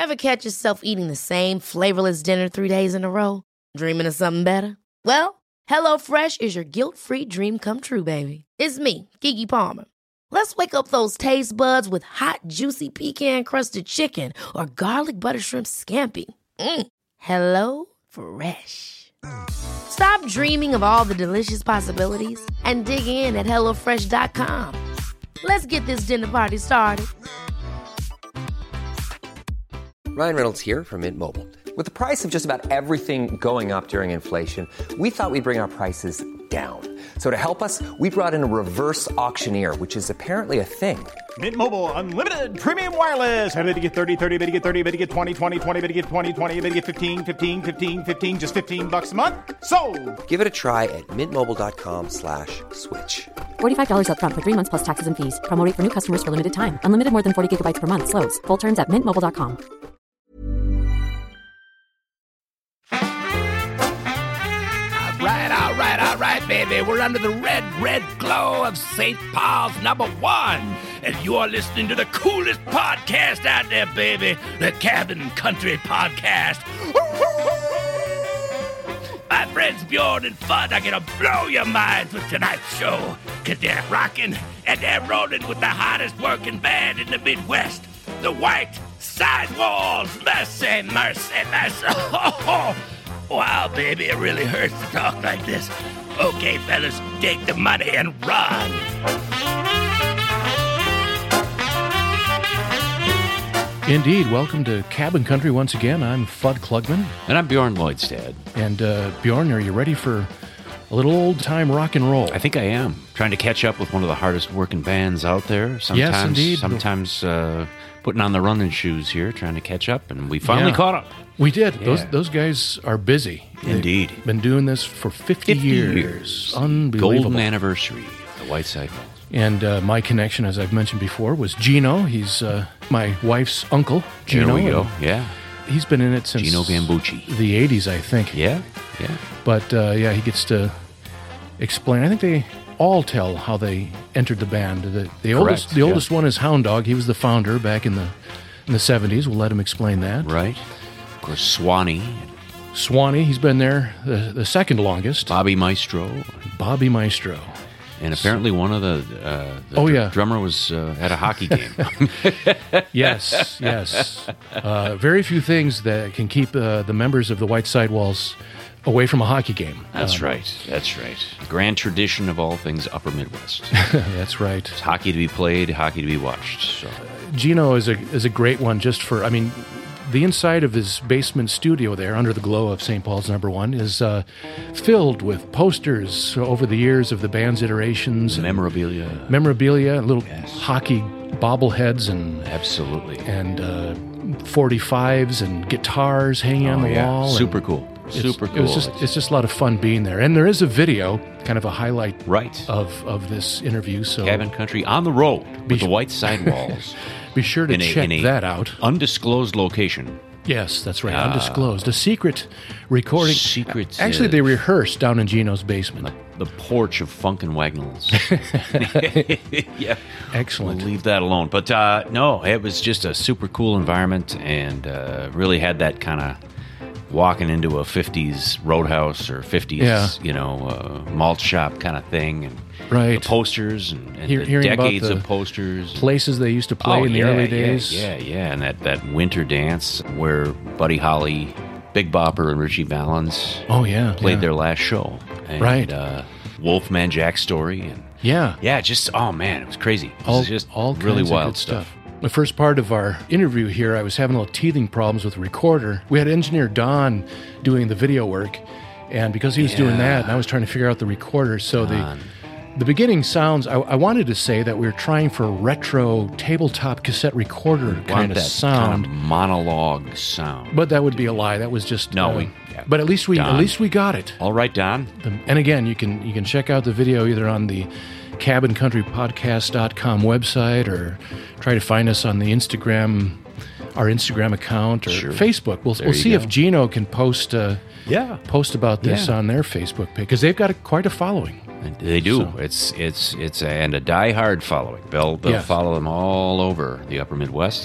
Ever catch yourself eating the same flavorless dinner 3 days in a row? Dreaming of something better? Well, HelloFresh is your guilt-free dream come true, baby. It's me, Keke Palmer. Let's wake up those taste buds with hot, juicy pecan-crusted chicken or garlic butter shrimp scampi. Hello Fresh. Stop dreaming of all the delicious possibilities and dig in at HelloFresh.com. Let's get this dinner party started. Ryan Reynolds here from Mint Mobile. With the price of just about everything going up during inflation, we thought we'd bring our prices down. So to help us, we brought in a reverse auctioneer, which is apparently a thing. Mint Mobile Unlimited Premium Wireless. How to get 30, 30, bit to get 30, bit to get 20, 20, 20, bit to get 20, 20, bit to get 15, 15, 15, 15, just $15 a month? Sold! Give it a try at mintmobile.com/switch. $45 up front for 3 months plus taxes and fees. Promo rate for new customers for limited time. Unlimited more than 40 gigabytes per month. Slows full terms at mintmobile.com. All right, baby. We're under the red glow of St. Paul's #1. And you are listening to the coolest podcast out there, baby. The Cabin Country Podcast. My friends Bjorn and Fudd are going to blow your minds with tonight's show. Because they're rocking and they're rolling with the hottest working band in the Midwest. The White Sidewalls. Mercy, mercy, mercy. Wow, baby, it really hurts to talk like this. Okay, fellas, take the money and run. Indeed. Welcome to Cabin Country once again. I'm Fudd Klugman. And I'm Bjorn Lloydstad. And Bjorn, are you ready for a little old-time rock and roll? I think I am. Trying to catch up with one of the hardest working bands out there. Sometimes, yes, indeed. Sometimes putting on the running shoes here, trying to catch up, and we finally caught up. We did. Yeah. Those guys are busy. Indeed. They've been doing this for 50 years. Unbelievable. Golden anniversary of the White Sidewalls. And my connection, as I've mentioned before, was Gino. He's my wife's uncle, Gino. There we go. Yeah. He's been in it since Gino Gambucci. The 80s, I think. Yeah. But, he gets to explain. I think they all tell how they entered the band. The oldest one is Hound Dog. He was the founder back in the 70s. We'll let him explain that. Right. Of course, Swanee, he's been there the second longest. Bobby Maestro. So, And apparently one of the drummer was at a hockey game. Yes. Very few things that can keep the members of the White Sidewalls away from a hockey game. That's right. Grand tradition of all things Upper Midwest. That's right. It's hockey to be played, hockey to be watched. So. Gino is a great one just for, the inside of his basement studio there, under the glow of St. Paul's #1, is filled with posters over the years of the band's iterations. Memorabilia, little hockey bobbleheads and... Absolutely. And 45s and guitars hanging on the wall. Super cool. It's just a lot of fun being there. And there is a video, kind of a highlight of this interview. So Cabin Country on the road with the White Sidewalls. Be sure to check that out. Undisclosed location. Yes, that's right. Undisclosed. A secret recording. Actually, they rehearsed down in Gino's basement. The porch of Funkin' Wagnalls. Yeah. Excellent. We'll leave that alone. But no, it was just a super cool environment and really had that kind of walking into a 50s roadhouse or 50s, malt shop kind of thing. And the posters and the decades of posters. Places they used to play in the early days. Yeah. And that winter dance where Buddy Holly, Big Bopper, and Richie Valens played their last show. And, Wolfman Jack's Story. And it was crazy. It was just all really wild stuff. The first part of our interview here, I was having a little teething problems with the recorder. We had engineer Don doing the video work, and because he was doing that, and I was trying to figure out the recorder, so the beginning sounds, I wanted to say that we were trying for a retro tabletop cassette recorder kind of sound. Kind of monologue sound. But that would be a lie. That was just... But at least we got it. All right, Don. And again, you can check out the video either on the cabincountrypodcast.com website or try to find us on the our Instagram account or Facebook. We'll see if Gino can post about this on their Facebook page, because they've got quite a following. They do. So. It's a diehard following. They'll follow them all over the Upper Midwest, and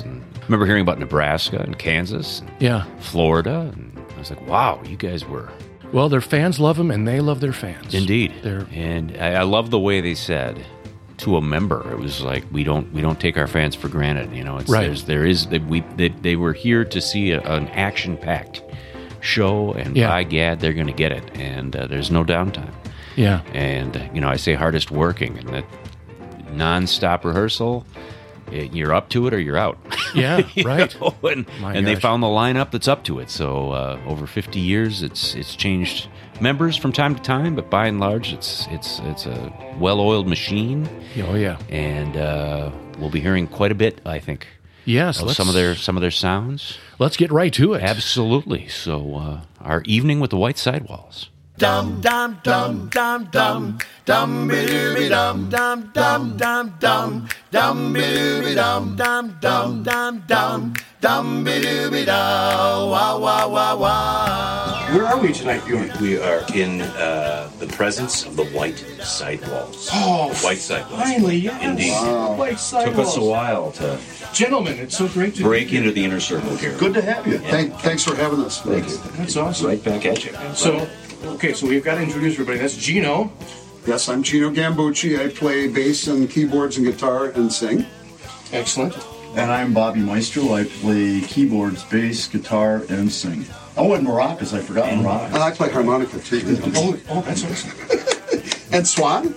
remember hearing about Nebraska and Kansas, and Yeah. Florida, and I was like, wow, you guys were... Well, their fans love them, and they love their fans. Indeed. They're, And I love the way they said to a member, it was like, we don't take our fans for granted. You know, it's, Right. they were here to see an action-packed show, and Yeah. by gad, they're going to get it. And there's no downtime. yeah. And, I say hardest working, and that non-stop rehearsal, you're up to it or you're out. Yeah, You right. know? And My they gosh. found the lineup that's up to it. So over 50 years, it's changed members from time to time, but by and large, it's a well-oiled machine. Oh, yeah. And we'll be hearing quite a bit, I think, Yes. of some of their sounds. Let's get right to it. Absolutely. So our evening with the White Sidewalls. Dum dum dum dum dum dum be dum dum dum dum dum dum be dum dum dum dum dum dum be da wa wa wa wa. Where are we tonight, Bjorn? We are in the presence of the White Sidewalls. Oh, the White Sidewalls. finally, yes. Indeed. White Took us a Sidewalls. while to Gentlemen, it's so great to break into the inner circle here. Good to have you. Thanks for having us. Thank you. That's awesome. Right back at you. So, okay, so we've got to introduce everybody. That's Gino. Yes, I'm Gino Gambucci. I play bass and keyboards and guitar and sing. Excellent. And I'm Bobby Maestro. I play keyboards, bass, guitar, and sing. Oh, and maracas. I forgot maracas. I play harmonica too. Oh, that's awesome. And Swan?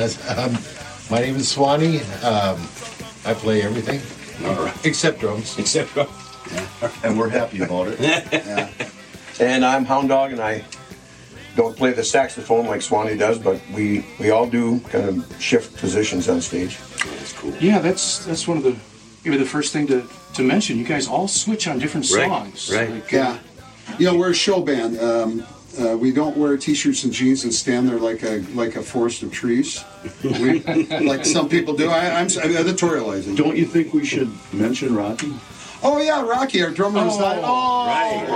My name is Swanee. I play everything. All right. Except drums. And we're happy about it. Yeah. And I'm Hound Dog, and I don't play the saxophone like Swanee does, but we all do kind of shift positions on stage. That's cool. Yeah, that's one of the maybe the first thing to mention. You guys all switch on different songs. Right. Like, Yeah. You know, we're a show band. We don't wear t-shirts and jeans and stand there like a forest of trees, like some people do. I'm editorializing. Don't you think we should mention Rocky? Oh yeah, Rocky, our drummer is not. Oh, Right.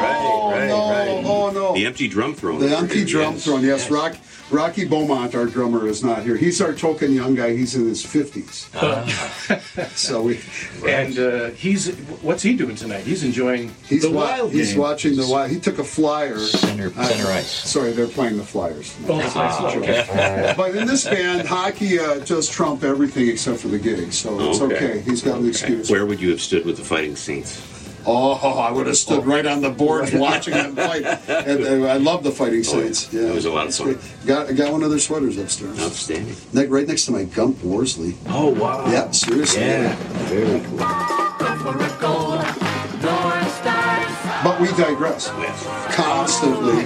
Oh no. The empty drum throne. The empty drum Yes. throne, yes. Rocky Beaumont, our drummer, is not here. He's our token young guy. He's in his 50s. So we. And what's he doing tonight? He's enjoying He's the Wild He's Games. watching the Wild. He took a flyer. Center ice. Sorry, they're playing the Flyers. Oh, that's okay. But in this band, hockey does trump everything except for the gig, so it's okay. He's got an excuse. Where would you have stood with the Fighting Saints? Oh, I would have stood right on the boards watching them fight. And I love the Fighting Saints. Yeah, That was a lot of fun. Got one of their sweaters upstairs. Outstanding. Right next to my Gump Worsley. Oh, wow. Yeah, seriously. Yeah. Very cool. But we digress. Yes. Constantly.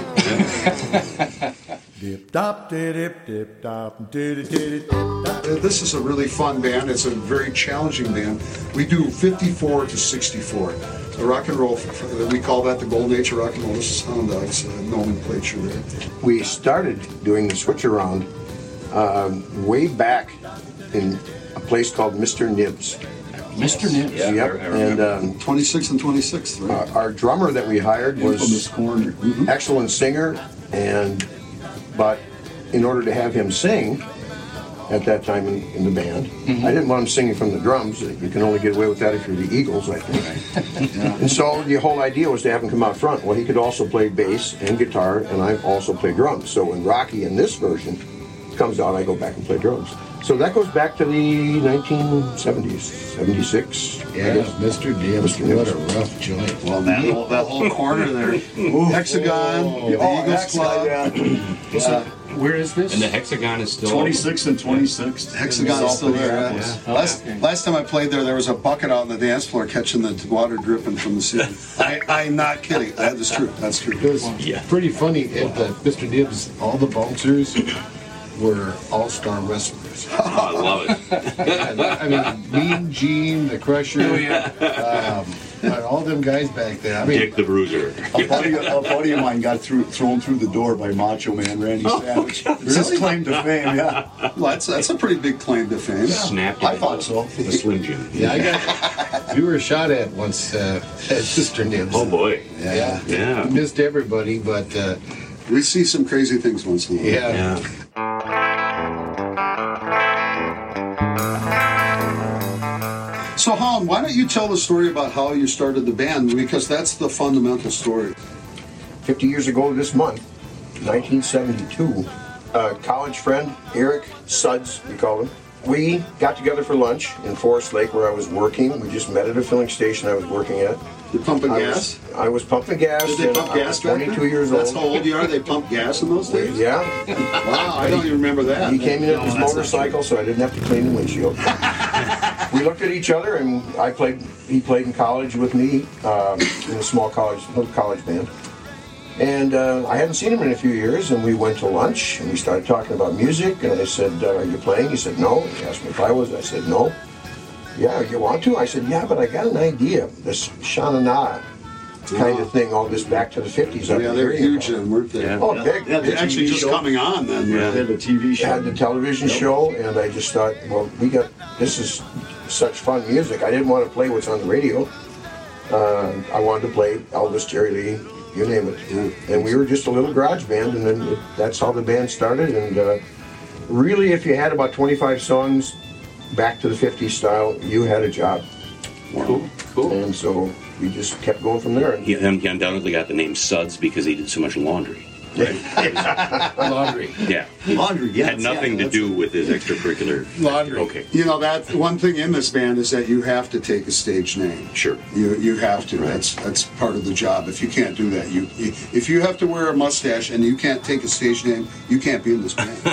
This is a really fun band. It's a very challenging band. We do 54 to 64. The rock and roll, we call that the golden age of rock and roll. This is Hound Dog's nomenclature there. We started doing the switch around way back in a place called Mr. Nibs. Mr. Nibs. Yeah, Yep. I remember. And 26 and 26th, right? our drummer that we hired Infamous was corner. excellent singer, but in order to have him sing at that time in the band, I didn't want him singing from the drums. You can only get away with that if you're the Eagles, I think. And so the whole idea was to have him come out front. Well, he could also play bass and guitar, and I also play drums. So when Rocky in this version comes out, I go back and play drums. So that goes back to the 1970s, 76. Yeah, Mr. Dibs. What a rough joint. Well, that whole corner there. Hexagon, the Eagles Club. So, where is this? And the hexagon is still 26 and 26. Hexagon is still there. Yeah. Last time I played there was a bucket out on the dance floor catching the water dripping from the ceiling. I'm not kidding. That is true. That's true. It was pretty funny at Mr. Dibs. All the bouncers were all-star wrestlers. Oh, I love it. I mean, Mean Gene, the Crusher, and all them guys back there. I mean, Dick the Bruiser. A buddy of mine got thrown through the door by Macho Man Randy Savage. It's his claim to fame, yeah. Well, that's a pretty big claim to fame. Snapped I thought so. The Slim Jim. yeah, we were shot at once at Mr. Nibs. Oh, boy. Yeah. We missed everybody, but We see some crazy things once in a while. yeah. So, Holland, why don't you tell the story about how you started the band? Because that's the fundamental story. 50 years ago this month, 1972, a college friend, Eric Suds, we called him, we got together for lunch in Forest Lake where I was working. We just met at a filling station I was working at. You pumping gas? I was pumping gas. Did they pump gas back then? 22 years old. That's how old you are? They pumped gas in those days? Yeah. Wow, I don't even remember that. He came in on his motorcycle, so I didn't have to clean the windshield. We looked at each other, and he played in college with me in a little college band. And I hadn't seen him in a few years, and we went to lunch, and we started talking about music, and I said, are you playing? He said, no. He asked me if I was. I said, no. Yeah, you want to? I said, yeah, but I got an idea. This Sha Na Na kind of thing, all this back to the 50s. Yeah, they were huge then, weren't they? Yeah. Oh, big. Yeah, they're actually just coming on then. Yeah. They had the TV show. Had the television show, and I just thought, well, this is such fun music. I didn't want to play what's on the radio. I wanted to play Elvis, Jerry Lee, you name it. Yeah. And we were just a little garage band, and then that's how the band started. And really, if you had about 25 songs back to the 50s style, you had a job. Wow. Cool. And so we just kept going from there. He undoubtedly got the name Suds because he did so much laundry. Right? Laundry. Yeah. Laundry, yes. Had nothing to do with his extracurricular. Laundry. Okay. You know, that one thing in this band is that you have to take a stage name. Sure. You have to. Right. That's part of the job. If you can't do that, if you have to wear a mustache and you can't take a stage name, you can't be in this band.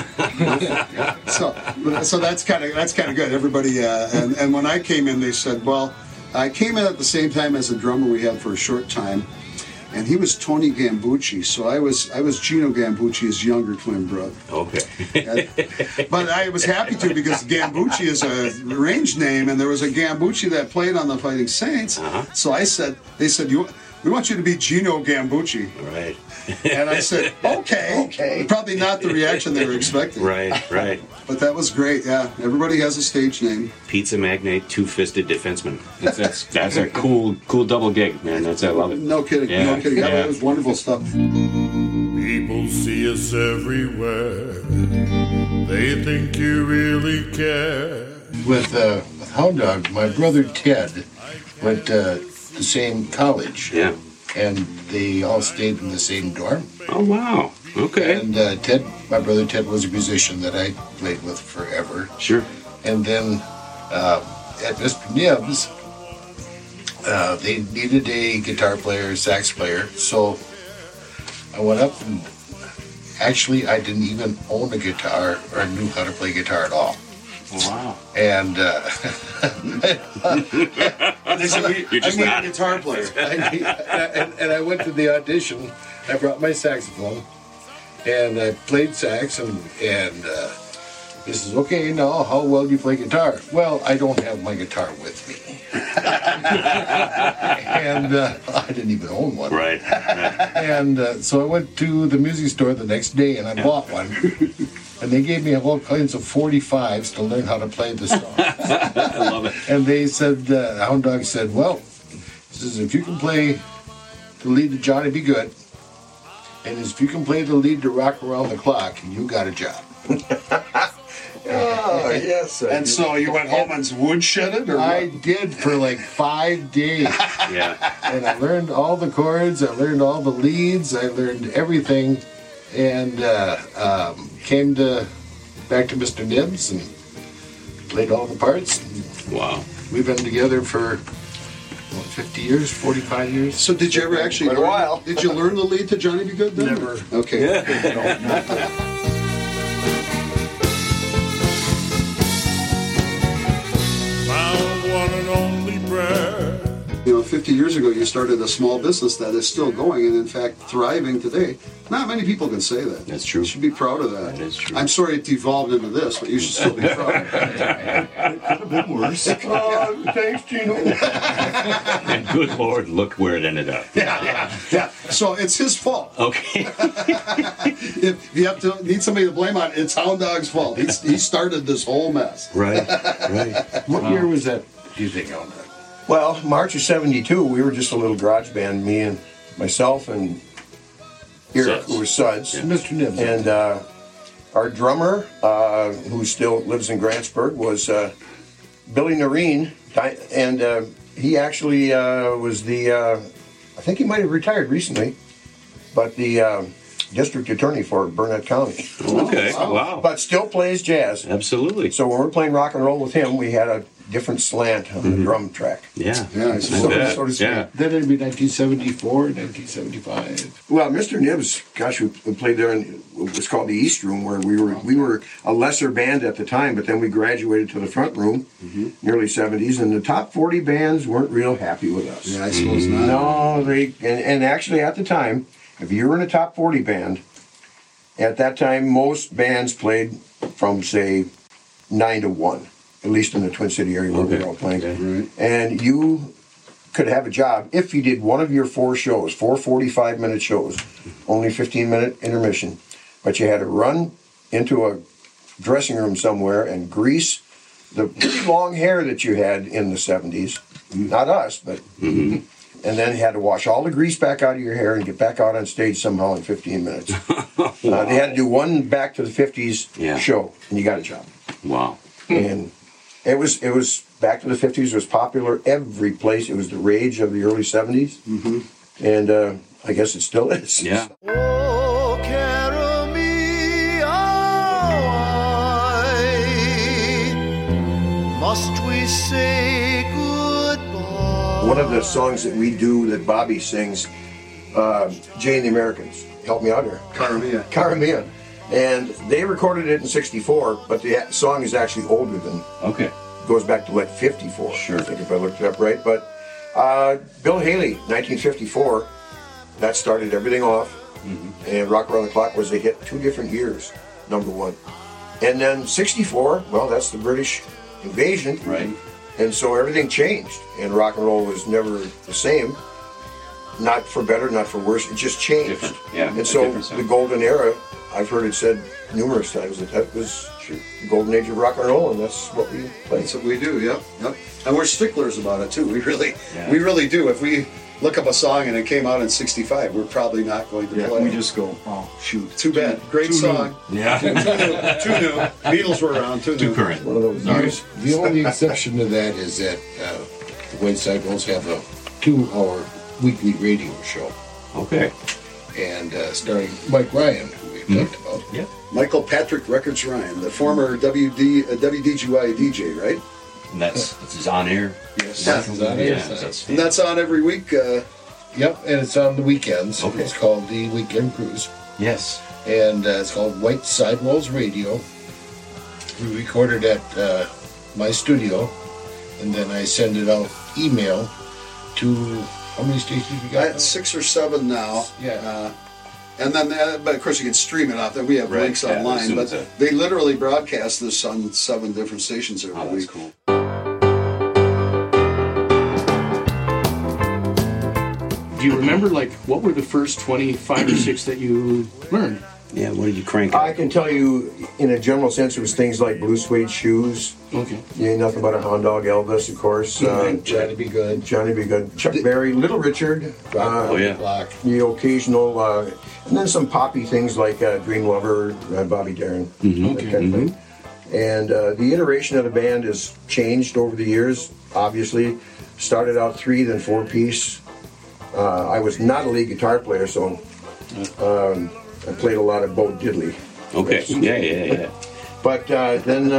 So that's kind of good. Everybody and when I came in, they said, well, I came in at the same time as a drummer we had for a short time. And he was Tony Gambucci, so I was Gino Gambucci's younger twin brother. Okay. But I was happy to because Gambucci is a range name, and there was a Gambucci that played on the Fighting Saints. Uh-huh. So they said, we want you to be Gino Gambucci. Right. And I said, okay. Probably not the reaction they were expecting. Right. But that was great, yeah. Everybody has a stage name. Pizza magnate, two-fisted defenseman. That's a cool double gig, man. I love it. No kidding. Yeah. No kidding. Yeah. It was wonderful stuff. People see us everywhere. They think you really care. With Hound Dog, my brother Ted went to the same college. Yeah. And they all stayed in the same dorm. Oh, wow. Okay. And my brother Ted was a musician that I played with forever. Sure. And then at Mr. Nibbs, they needed a guitar player, sax player. So I went up and actually I didn't even own a guitar or knew how to play guitar at all. Wow. And they said, I need a guitar player. and I went to the audition. I brought my saxophone, and I played sax, and he says, okay, now, how well do you play guitar? Well, I don't have my guitar with me. And I didn't even own one. Right. And so I went to the music store the next day, and I bought one. And they gave me all kinds of 45s to learn how to play the song. I love it. And they said, Hound Dog said, well, he says, if you can play the lead to Johnny Be Good, and if you can play the lead to Rock Around the Clock, you got a job. Oh, yes. And so you went home and woodshedded? Or I did for like 5 days. Yeah. And I learned all the chords, I learned all the leads, I learned everything, and came back to Mr. Nibbs and played all the parts. Wow. We've been together for 50 years, 45 years. So did you ever actually Quite a while. Did you learn the lead to Johnny Be Good then? Never. Okay. Yeah. Found one and only bread. You know, 50 years ago, you started a small business that is still going and, in fact, thriving today. Not many people can say that. That's true. You should be proud of that. That is true. I'm sorry it devolved into this, but you should still be proud. It could have been worse. Thanks, Gino. And good Lord, look where it ended up. Yeah. So it's his fault. Okay. If you have to need somebody to blame on, it's Hound Dog's fault. He started this whole mess. Right. What year was that, do you think, Hound Dog? Well, March of 72, we were just a little garage band, me and myself and Eric, who was Suds. Yeah. Mr. Nibbs. And our drummer, who still lives in Grantsburg, was Billy Noreen, and he actually was the, I think he might have retired recently, but the district attorney for Burnett County. Okay, wow. But still plays jazz. Absolutely. So when we're playing rock and roll with him, we had a different slant on the drum track. Yeah. So to speak. Then it'd be 1974, 1975. Well, Mr. Nibs, gosh, we played there in what was called the East Room, where we were a lesser band at the time, but then we graduated to the front room in the early 70s, and the top 40 bands weren't real happy with us. Yeah, I suppose not. No, and actually at the time, if you were in a top 40 band, at that time most bands played from, say, 9 to 1. At least in the Twin City area where we were all playing. Right. And you could have a job if you did one of your 4 shows, 4 45-minute shows, only 15-minute intermission. But you had to run into a dressing room somewhere and grease the pretty long hair that you had in the 70s. Not us, but... And then you had to wash all the grease back out of your hair and get back out on stage somehow in 15 minutes. They had to do one Back to the 50s show, and you got a job. Wow. And... It was Back to the 50s was popular every place. It was the rage of the early 70s. And I guess it still is. Yeah. Oh, carry me away. Must we say goodbye? One of the songs that we do that Bobby sings, Jay and the Americans. Help me out here. Cara Mia. And they recorded it in 64, but the song is actually older than... Okay. Goes back to, 54. Sure. I think if I looked it up right. But Bill Haley, 1954, that started everything off. And Rock Around the Clock was a hit 2 different years, #1. And then 64, well, that's the British invasion. Right. And so everything changed. And rock and roll was never the same. Not for better, not for worse. It just changed. Different. Yeah. And so the golden era, I've heard it said numerous times that was the golden age of rock and roll, and that's what we play. That's what we do, yep. And we're sticklers about it too. We really do. If we look up a song and it came out in 65, we're probably not going to play. We just go, oh, shoot. Too bad. Great song. Yeah. Too new. Beatles were around, too new. Too current. One of those years. The only exception to that is that the White Sidewalls have a 2-hour weekly radio show. Okay. And starring Mike Ryan, who we talked about. Yeah. Michael Patrick Records Ryan, the former WDGY DJ, right? And that's on air. Yes. Yeah. It's on air. And that's on every week. Yep, and it's on the weekends. Okay. It's called the Weekend Cruise. Yes. And it's called White Sidewalls Radio. We record it at my studio, and then I send it out email to... How many stations we got? At 6 or 7 now. Yeah. And then, but of course, you can stream it out there. We have links online, but they literally broadcast this on 7 different stations every week. That's cool. Do you remember, what were the first 25 or 6 that you learned? Yeah, what did you crank I can tell you, in a general sense, it was things like Blue Suede Shoes. Okay. You ain't nothing but a hound dog. Elvis, of course. Johnny Be Good. Johnny Be Good. Chuck Berry, Little Richard. Block. The occasional, and then some poppy things like Dream Lover, Bobby Darin. That kind of thing. And the iteration of the band has changed over the years, obviously. Started out 3, then 4-piece. I was not a lead guitar player, so I played a lot of Bo Diddley. Okay. Yeah. But then,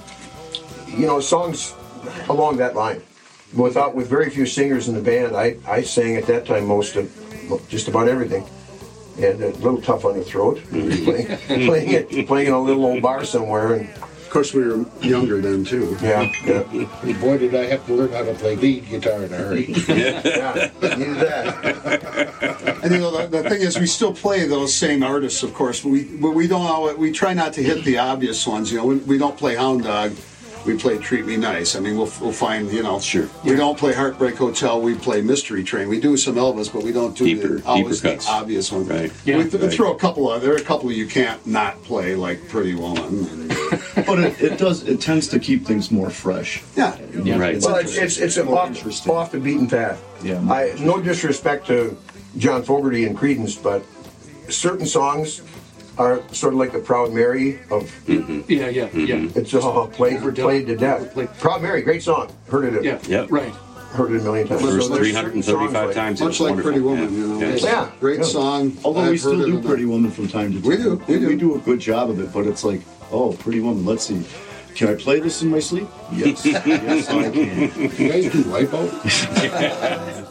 songs along that line. With very few singers in the band, I sang at that time just about everything. And a little tough on the throat, playing in a little old bar somewhere. And Of course, we were younger then, too. Yeah. Boy, did I have to learn how to play lead guitar in a hurry. Yeah, needed that. And the thing is, we still play those same artists, of course, but we don't. We try not to hit the obvious ones. We don't play Hound Dog. We play Treat Me Nice. I mean, we'll find, Sure. We don't play Heartbreak Hotel. We play Mystery Train. We do some Elvis, but we don't do always the obvious ones. Right. Yeah, we throw a couple of. There are a couple you can't not play, like Pretty Woman. But it tends to keep things more fresh. Yeah. Right. Well, it's off the beaten path. Yeah. No disrespect to John Fogerty and Creedence, but certain songs are sort of like the Proud Mary of. Yeah. It's all played to death. Proud Mary, great song. Heard it. Yeah. Right. Heard it a million times. First 335 times. Much like Pretty Woman, you know. Yeah. Great song. Although we still do Pretty Woman from time to time. We do. We do a good job of it, but it's like, oh, Pretty Woman, let's see. Can I play this in my sleep? Yes. Yes, I can. You guys do Wipeout?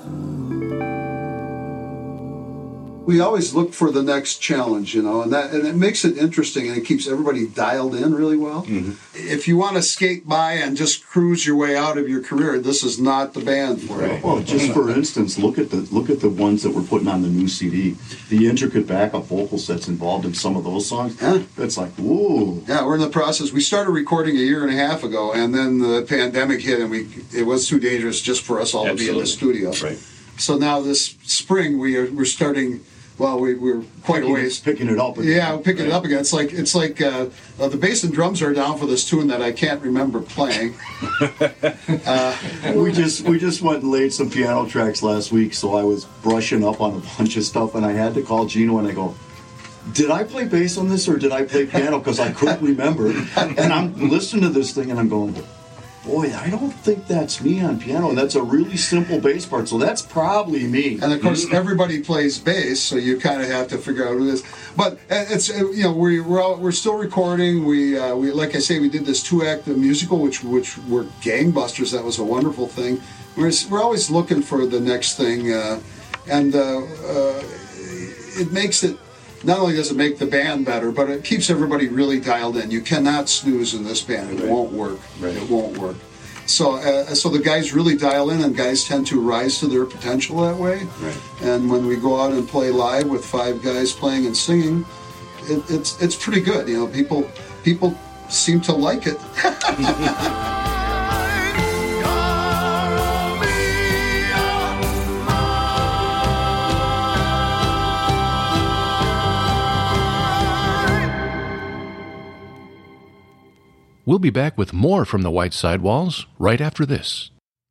We always look for the next challenge, you know, and it makes it interesting, and it keeps everybody dialed in really well. Mm-hmm. If you want to skate by and just cruise your way out of your career, this is not the band for you. Well, just for instance, look at the ones that we're putting on the new CD. The intricate backup vocal sets involved in some of those songs. Yeah. It's like, whoa. Yeah, we're in the process. We started recording a year and a half ago, and then the pandemic hit, and it was too dangerous just for us all to be in the studio. Right. So now this spring we're starting. Well, we're quite a ways picking it up again. Yeah, picking it up again. It's like the bass and drums are down for this tune that I can't remember playing. We just went and laid some piano tracks last week, so I was brushing up on a bunch of stuff, and I had to call Gino and I go, did I play bass on this or did I play piano? Because I couldn't remember. And I'm listening to this thing and I'm going, boy, I don't think that's me on piano. And that's a really simple bass part, so that's probably me. And of course, everybody plays bass, so you kind of have to figure out who it is. But it's we're still recording. We like I say, we did this 2-act musical, which were gangbusters. That was a wonderful thing. We're always looking for the next thing, and it makes it. Not only does it make the band better, but it keeps everybody really dialed in. You cannot snooze in this band. It won't work. Right. It won't work. So the guys really dial in, and guys tend to rise to their potential that way. Right. And when we go out and play live with 5 guys playing and singing, it's pretty good. You know, people seem to like it. We'll be back with more from the White Sidewalls right after this.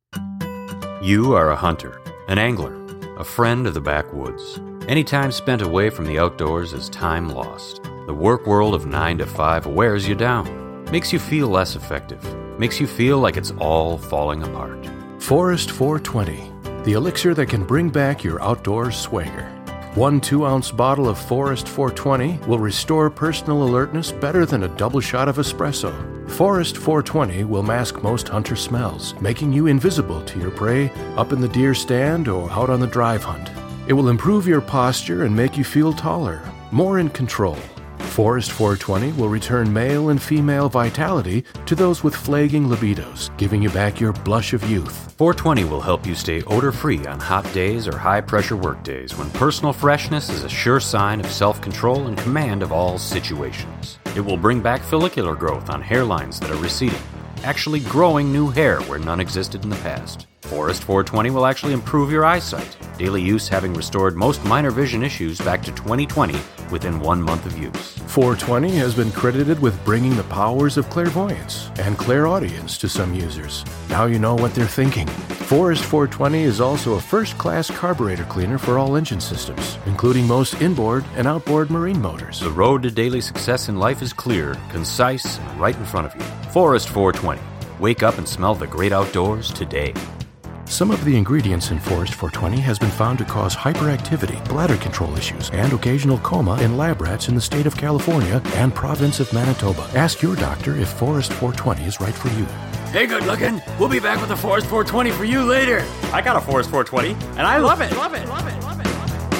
You are a hunter, an angler, a friend of the backwoods. Any time spent away from the outdoors is time lost. The work world of 9 to 5 wears you down, makes you feel less effective, makes you feel like it's all falling apart. Forest 420, the elixir that can bring back your outdoor swagger. 1 2-ounce bottle of Forest 420 will restore personal alertness better than a double shot of espresso. Forest 420 will mask most hunter smells, making you invisible to your prey up in the deer stand or out on the drive hunt. It will improve your posture and make you feel taller, more in control. Forest 420 will return male and female vitality to those with flagging libidos, giving you back your blush of youth. 420 will help you stay odor-free on hot days or high-pressure work days when personal freshness is a sure sign of self-control and command of all situations. It will bring back follicular growth on hairlines that are receding, actually growing new hair where none existed in the past. Forest 420 will actually improve your eyesight, daily use having restored most minor vision issues back to 2020 within 1 month of use. 420 has been credited with bringing the powers of clairvoyance and clairaudience to some users. Now you know what they're thinking. Forest 420 is also a first-class carburetor cleaner for all engine systems, including most inboard and outboard marine motors. The road to daily success in life is clear, concise, and right in front of you. Forest 420. Wake up and smell the great outdoors today. Some of the ingredients in Forest 420 has been found to cause hyperactivity, bladder control issues, and occasional coma in lab rats in the state of California and province of Manitoba. Ask your doctor if Forest 420 is right for you. Hey, good looking. We'll be back with a Forest 420 for you later. I got a Forest 420, and I love it. Love it, love it, love it.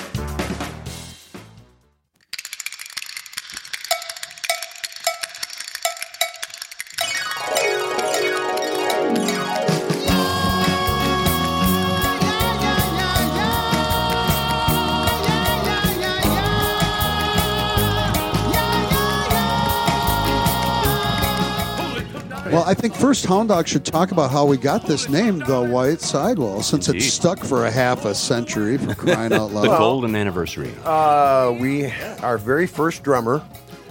Well, I think first Hound Dog should talk about how we got this name, the White Sidewall, since it's stuck for a half a century, for crying out loud. The golden anniversary. Our very first drummer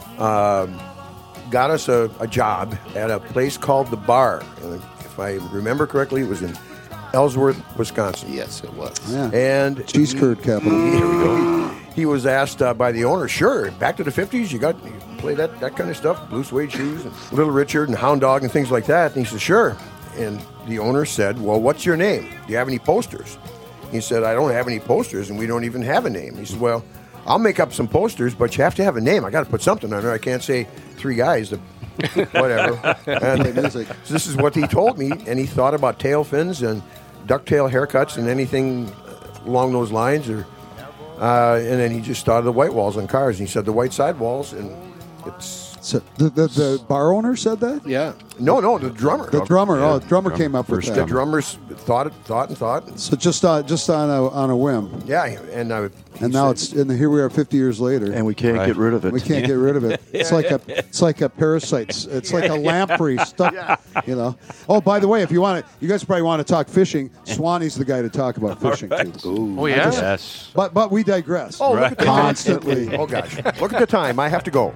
got us a job at a place called The Bar. If I remember correctly, it was in Ellsworth, Wisconsin. Yes, it was. Yeah. And cheese curd capital. Here we go. he was asked by the owner, sure, back to the 50s, you play that kind of stuff, blue suede shoes, and Little Richard and Hound Dog and things like that. And he said, sure. And the owner said, well, what's your name? Do you have any posters? He said, I don't have any posters, and we don't even have a name. He said, well, I'll make up some posters, but you have to have a name. I got to put something on there. I can't say three guys that whatever. And so this is what he told me, and he thought about tail fins and ducktail haircuts and anything along those lines, and then he just thought of the white walls on cars, and he said the white sidewalls, and it's... So the bar owner said that? Yeah. No, the drummer. The drummer. Yeah. Oh, the drummer came up with that. The drummers thought. So just on a whim. Yeah, and now here we are 50 years later, and we can't get rid of it. We can't get rid of it. It's like a parasite. It's like a lamprey stuck. You know. Oh, by the way, if you guys probably want to talk fishing. Swanee's the guy to talk about fishing too. Ooh. Oh yeah. Yes. But we digress. Oh, look at the constantly. Oh gosh, look at the time. I have to go.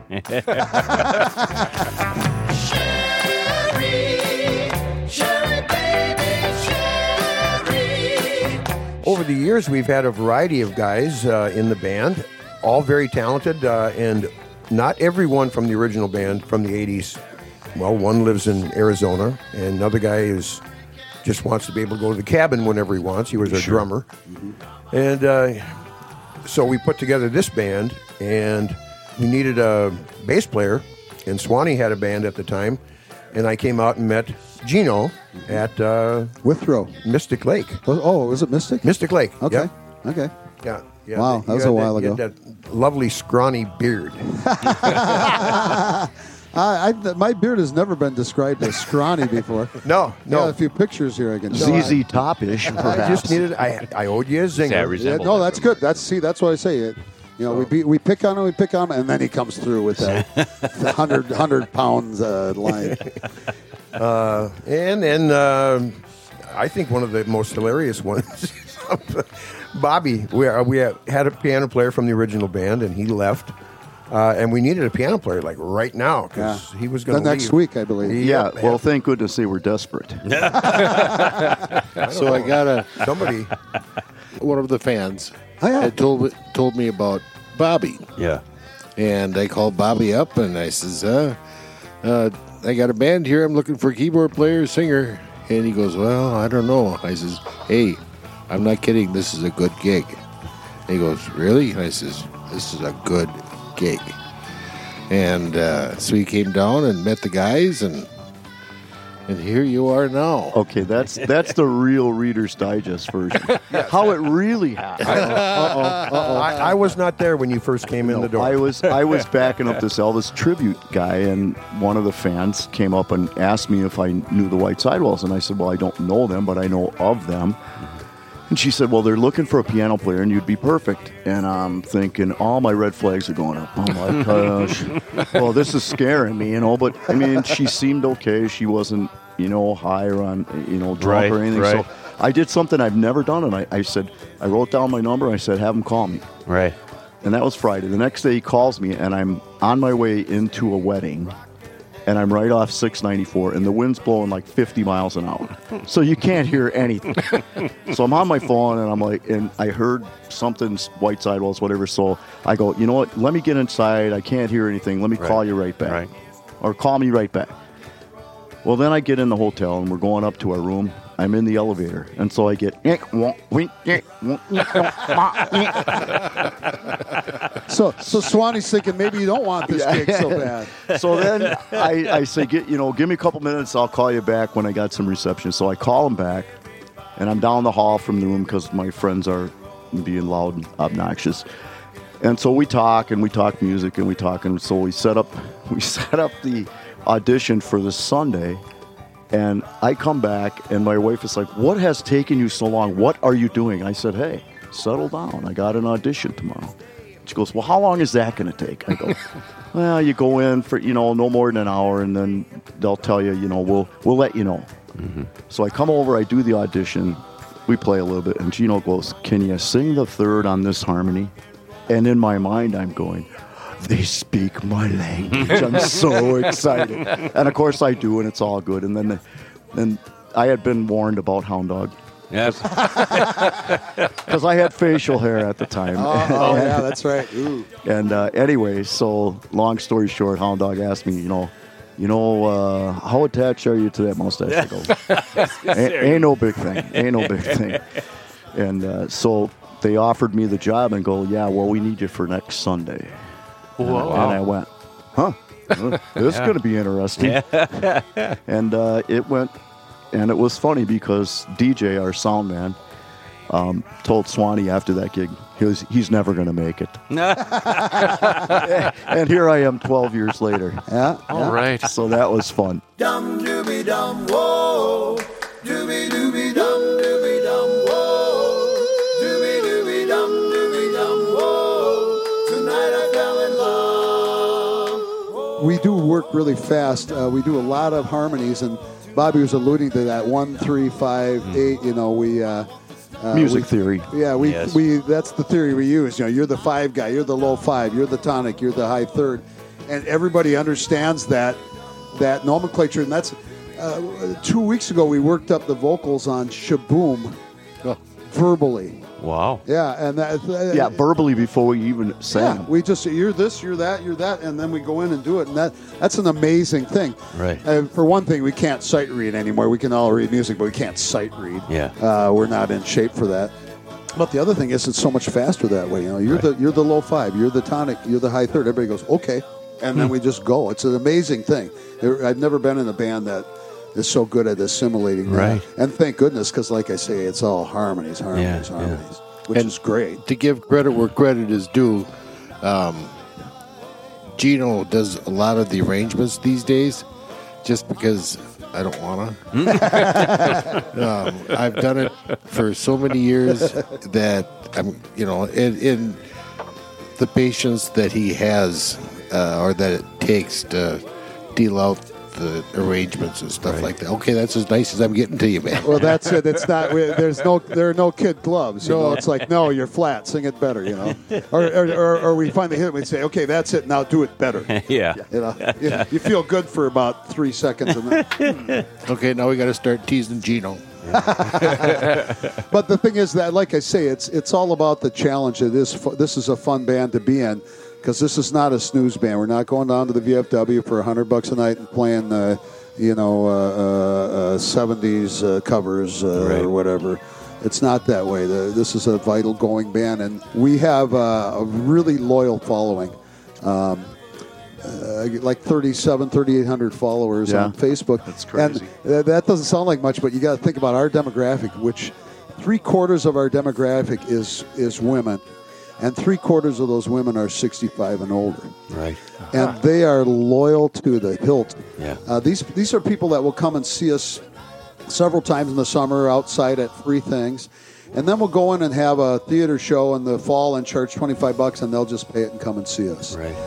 Over the years, we've had a variety of guys in the band, all very talented, and not everyone from the original band from the 80s. Well, one lives in Arizona, and another guy just wants to be able to go to the cabin whenever he wants. He was our drummer. Mm-hmm. And so we put together this band, and we needed a bass player, and Swanee had a band at the time, and I came out and met Gino at Withrow, Mystic Lake. Oh, was it Mystic? Mystic Lake. Okay. Yeah. Okay. Yeah. Wow, that was a while ago. You had that lovely scrawny beard. My beard has never been described as scrawny before. No. Yeah, a few pictures here I can show. ZZ Top-ish, perhaps. I just needed. I owed you a zinger. Yeah, no, that's good. That's what I say. We pick on him, and then he comes through with that 100 pounds line. And then I think one of the most hilarious ones, Bobby. We had a piano player from the original band, and he left. And we needed a piano player like right now because he was going to leave next week, I believe. Yeah. Well, thank goodness they were desperate. So I got somebody. One of the fans had told me about Bobby. Yeah. And I called Bobby up and I says, I got a band here. I'm looking for a keyboard player, singer. And he goes, well, I don't know. I says, hey, I'm not kidding. This is a good gig. And he goes, really? And I says, this is a good gig. And so he came down and met the guys, and here you are now. Okay, that's the real Reader's Digest version. Yes. How it really happened. I was not there when you first came in the door. I was backing up this Elvis tribute guy, and one of the fans came up and asked me if I knew the White Sidewalls, and I said, well, I don't know them, but I know of them. And she said, well, they're looking for a piano player, and you'd be perfect. And I'm thinking, all my red flags are going up. Oh, my gosh. Well, this is scaring me, But, I mean, she seemed okay. She wasn't, high or on, drunk or anything. Right. So I did something I've never done, and I said, I wrote down my number. I said, have him call me. Right. And that was Friday. The next day he calls me, and I'm on my way into a wedding. And I'm right off 694, and the wind's blowing like 50 miles an hour. So you can't hear anything. So I'm on my phone, and I'm like, and I heard something, White Sidewalls, whatever. So I go, you know what? Let me get inside. I can't hear anything. Let me call you right back. Right. Or call me right back. Well, then I get in the hotel, and we're going up to our room. I'm in the elevator, and so I get So Swanee's thinking maybe you don't want this gig so bad. So then I say, give me a couple minutes. I'll call you back when I got some reception. So I call him back, and I'm down the hall from the room because my friends are being loud and obnoxious. And so we talk music, and so we set up the audition for this Sunday. And I come back, and my wife is like, what has taken you so long? What are you doing? I said, hey, settle down. I got an audition tomorrow. She goes, well, how long is that going to take? I go, well, you go in for, no more than an hour, and then they'll tell you, we'll let you know. Mm-hmm. So I come over, I do the audition, we play a little bit, and Gino goes, can you sing the third on this harmony? And in my mind, I'm going, they speak my language. I'm so excited. And, of course, I do, and it's all good. And then I had been warned about Hound Dog Yes. Because I had facial hair at the time. Oh, yeah, that's right. Ooh. And anyway, so long story short, Hound Dog asked me, how attached are you to that mustache? I go, ain't no big thing. Ain't no big thing. And so they offered me the job and go, yeah, well, we need you for next Sunday. Whoa. And I went, huh? This is going to be interesting. And it went, and it was funny because DJ, our sound man, told Swanee after that gig, he's never going to make it. And here I am 12 years later. Yeah. All right. So that was fun. Dum dooby dum whoa, dooby dooby dum dooby dum whoa, dooby dooby dum whoa. Tonight I fell in love. We do work really fast. We do a lot of harmonies, and Bobby was alluding to that 1, 3, 5, 8. Music theory. Yeah, we that's the theory we use. You're the 5 guy, you're the low 5, you're the tonic, you're the high 3rd, and everybody understands that nomenclature. And that's 2 weeks ago we worked up the vocals on Shaboom verbally. Wow. Yeah, and verbally before we even sang. Yeah, we just you're this, you're that, and then we go in and do it, and that's an amazing thing. Right. For one thing, we can't sight read anymore. We can all read music, but we can't sight read. Yeah. We're not in shape for that. But the other thing is, it's so much faster that way. You're the low 5, you're the tonic, you're the high 3rd. Everybody goes okay, and then we just go. It's an amazing thing. I've never been in a band that is so good at assimilating that. Right. And thank goodness, because like I say, it's all harmonies, which is great. To give credit where credit is due, Gino does a lot of the arrangements these days just because I don't want to. I've done it for so many years that I'm, in the patience that he has or that it takes to deal out the arrangements and stuff like that. Okay, that's as nice as I'm getting to you, man. Well, that's it. It's not. There are no kid gloves. It's like, no, you're flat. Sing it better. Or we finally hit it. We say, okay, that's it. Now do it better. Yeah. You feel good for about 3 seconds, and then okay, now we got to start teasing Gino. But the thing is that, like I say, it's all about the challenge. This is a fun band to be in. Because this is not a snooze band. We're not going down to the VFW for $100 a night and playing, 70s covers or whatever. It's not that way. This is a vital going band, and we have a really loyal following. Like 3,800 followers on Facebook. That's crazy. And that doesn't sound like much, but you got to think about our demographic, which 3/4 of our demographic is women. And 3/4 of those women are 65 and older. Right. And they are loyal to the hilt. Yeah. These are people that will come and see us several times in the summer outside at free things. And then we'll go in and have a theater show in the fall and charge $25, and they'll just pay it and come and see us. Right.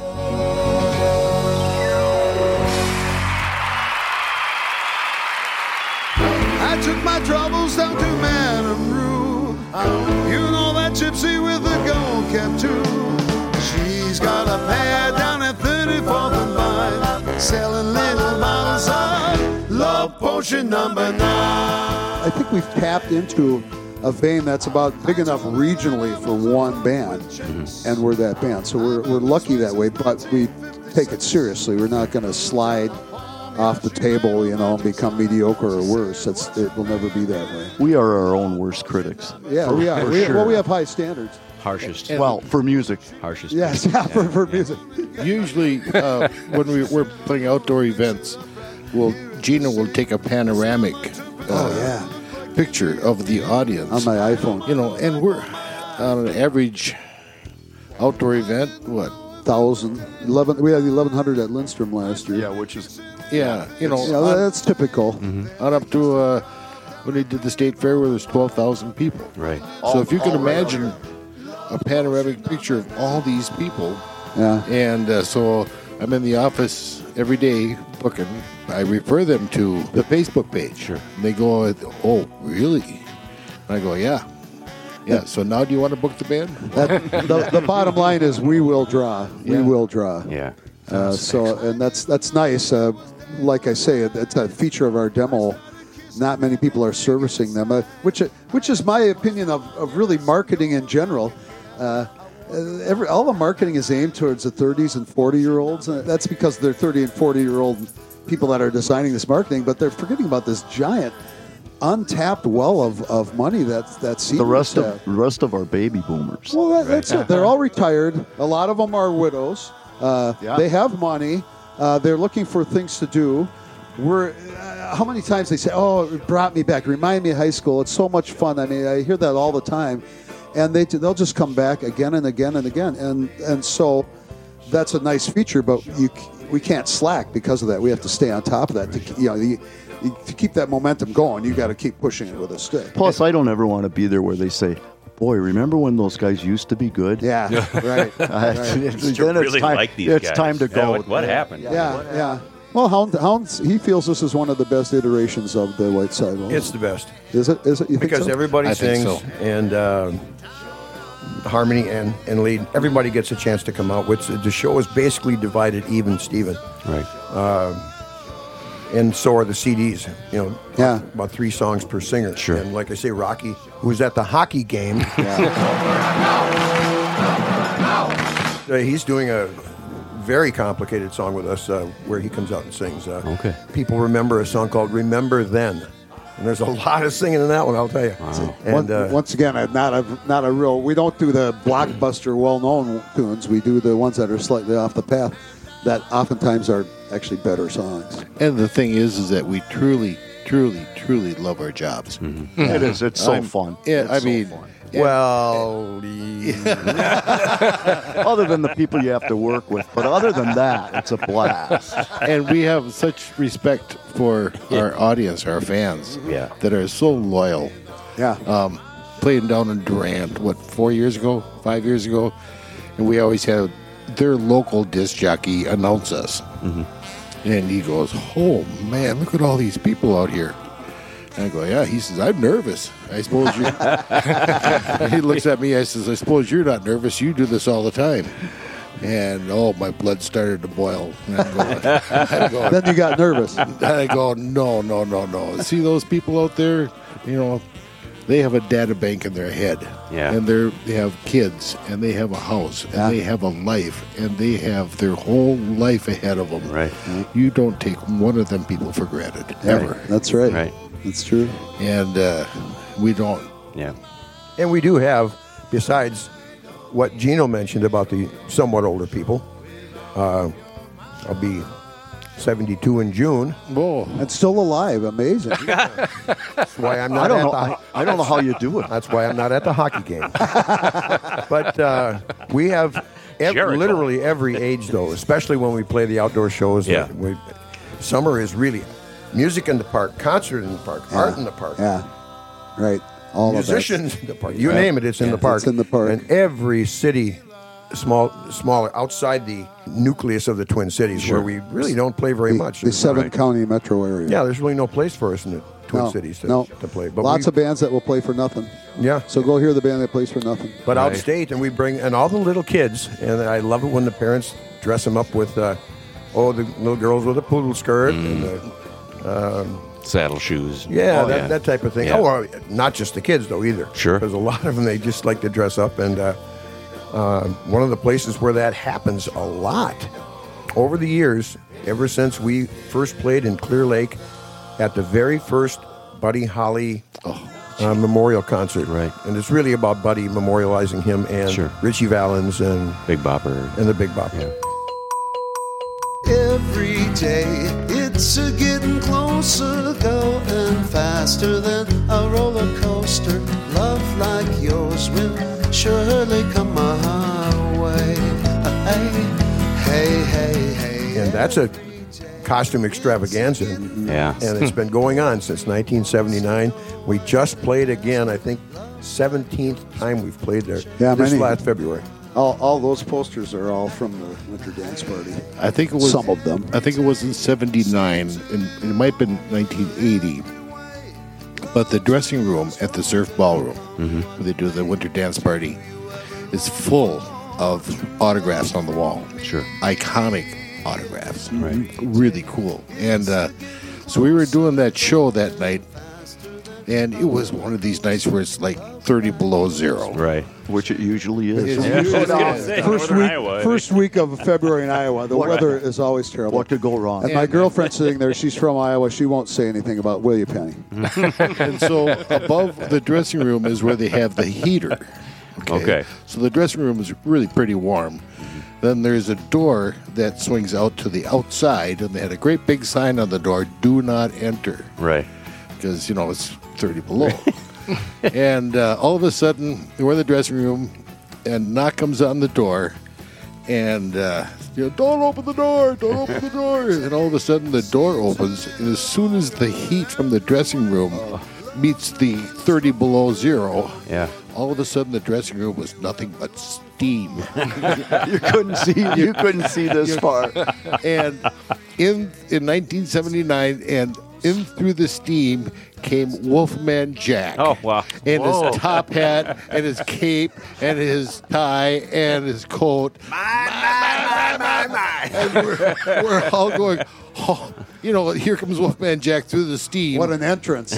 I took my troubles down to Madame Rue. You know that gypsy with the gold cap too. She's got a pad down at 34th and Vine, selling little bottles of Love Potion number 9. I think we've tapped into a vein that's about big enough regionally for one band, and we're that band. So we're lucky that way, but we take it seriously. We're not going to slide off the table, and become mediocre or worse. It will never be that way. We are our own worst critics. Yeah, we are. Sure. We have high standards. Harshest. For music. Harshest. Yes, for music. Usually, when we're playing outdoor events, Gina will take a panoramic picture of the audience on my iPhone. And we're on an average outdoor event, 1,000, 11. We had 1,100 at Lindstrom last year. Yeah, which is that's typical. On up to when they did the state fair, where there's 12,000 people. Right. So if you can imagine a panoramic picture of all these people, and so I'm in the office every day booking. I refer them to the Facebook page. Sure. And they go, "Oh, really?" And I go, "Yeah." Yeah, so now do you want to book the band? The bottom line is we will draw. Yeah. We will draw. Yeah. And that's nice. Like I say, it's a feature of our demo not many people are servicing them, which is my opinion of really marketing in general. All the marketing is aimed towards the 30s and 40-year-olds. That's because they're 30 and 40-year-old people that are designing this marketing, but they're forgetting about this giant untapped well of money that's the rest of our baby boomers. Well, that's it. They're all retired. A lot of them are widows. They have money. They're looking for things to do. How many times they say, "Oh, it brought me back. Remind me of high school. It's so much fun." I mean, I hear that all the time, and they'll just come back again and again and again, and so that's a nice feature. But we can't slack because of that. We have to stay on top of that to keep that momentum going. You got to keep pushing it with a stick. Plus, I don't ever want to be there where they say, "Boy, remember when those guys used to be good?" Yeah, right. It's time to go. What happened? Yeah. Well, Hounds, he feels this is one of the best iterations of the White Sidewalk. It's the best. Is it? You think because so? everybody I think sings so. and harmony and lead. Everybody gets a chance to come out. Which the show is basically divided even, Steven. Right. And so are the CDs. Yeah. About 3 songs per singer. Sure. And like I say, Rocky, who's at the hockey game, he's doing a very complicated song with us where he comes out and sings. Okay. People remember a song called "Remember Then," and there's a lot of singing in that one. I'll tell you. Wow. And Once again, not a real. We don't do the blockbuster, well-known tunes. We do the ones that are slightly off the path, that oftentimes are actually better songs. And the thing is that we truly, truly, truly love our jobs. Mm-hmm. It is. It's so fun. Yeah, It's I so mean, fun. well, Other than the people you have to work with, but other than that, it's a blast. and we have such respect for our audience, our fans, that are so loyal. Yeah. Playing down in Durant, 5 years ago, and we always had their local disc jockey announce us. Mm-hmm. And he goes, "Oh, man, look at all these people out here." And I go, "Yeah." He says, "I'm nervous. I suppose you..." He looks at me, I says, "I suppose you're not nervous. You do this all the time." And, my blood started to boil. And I'm going, Then you got nervous. And I go, no. See those people out there? They have a data bank in their head. Yeah. And they have kids, and they have a house, and they have a life, and they have their whole life ahead of them. Right. You don't take one of them people for granted, ever. That's right. Right. That's true. And we don't. Yeah. and we do have, besides what Gino mentioned about the somewhat older people, I'll be 72 in June. Whoa. And still alive. Amazing. That's why I'm not I don't know how you do it. That's why I'm not at the hockey game. But we have literally every age, though, especially when we play the outdoor shows. Yeah. Summer is really music in the park, concert in the park, art in the park. Yeah. Right. All musicians of in the park. You name it, it's in the park. It's in the park. And every city, smaller, outside the nucleus of the Twin Cities, where we really don't play very much. The 7-county metro area. Yeah, there's really no place for us in the Twin Cities to play. But lots of bands that will play for nothing. Yeah. So go hear the band that plays for nothing. But outstate, and we bring, and all the little kids, and I love it when the parents dress them up with, the little girls with a poodle skirt and the saddle shoes. Yeah, that type of thing. Yeah. Oh, not just the kids, though, either. Sure. Because a lot of them, they just like to dress up. And one of the places where that happens a lot over the years, ever since we first played in Clear Lake at the very first Buddy Holly memorial concert. Right. And it's really about Buddy memorializing him and Richie Valens and Big Bopper. And the Big Bopper. Yeah. Every day it's a getting closer, going faster than a roller coaster. Love like yours will surely come my way. Hey. And that's a costume extravaganza. Yeah. And it's been going on since 1979. We just played again, I think, 17th time we've played there. Yeah, this many. last February. All those posters are all from the Winter Dance Party. I think it was some of them. I think it was in '79, and it might have been 1980. But the dressing room at the Surf Ballroom, where they do the Winter Dance Party, is full of autographs on the wall. Sure, iconic autographs. Right, really cool. And so we were doing that show that night, And it was one of these nights where it's like 30 below zero. Right. Which it usually is. First week of February in Iowa, the weather is always terrible. What could go wrong? And my girlfriend's sitting there. She's from Iowa. She won't say anything about Will You Penny. And so above the dressing room is where they have the heater. Okay. So the dressing room is really pretty warm. Then there's a door that swings out to the outside, and they had a great big sign on the door, "Do not enter." Right. Because, it's 30 below. And all of a sudden, we're in the dressing room, and knock comes on the door, and, don't open the door, don't open the door. And all of a sudden, the door opens, and as soon as the heat from the dressing room meets the 30 below zero, all of a sudden, the dressing room was nothing but steam. You couldn't see this far. And in 1979, and in through the steam came Wolfman Jack. Oh, wow. And his top hat, and his cape, and his tie, and his coat. My. And we're all going, here comes Wolfman Jack through the steam. What an entrance.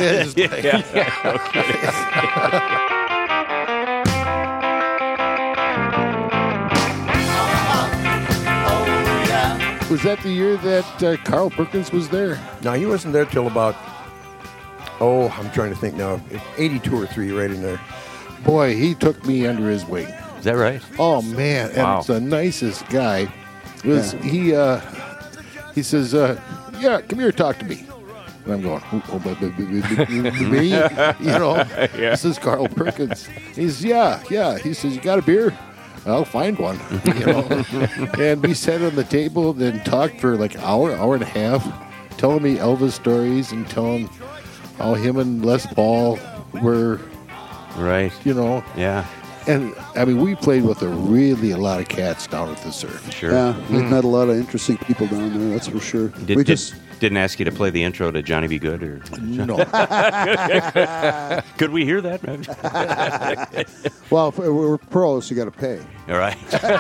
Was that the year that Carl Perkins was there? No, he wasn't there till about, I'm trying to think now, 82 or 3, right in there. Boy, he took me under his wing. Is that right? Oh, man. Wow. And it's the nicest guy. He says, come here, talk to me. And I'm going, me? This is Carl Perkins. He says, yeah. He says, you got a beer? I'll find one. And we sat on the table and talked for like an hour and a half, telling me Elvis stories and telling how him and Les Paul were, right. Yeah. And I mean, we played with a lot of cats down at the Surf. Sure. Yeah, we've met a lot of interesting people down there. That's for sure. Didn't ask you to play the intro to Johnny B. Good, or no? Could we hear that? Well, if we're pros, you got to pay. All right.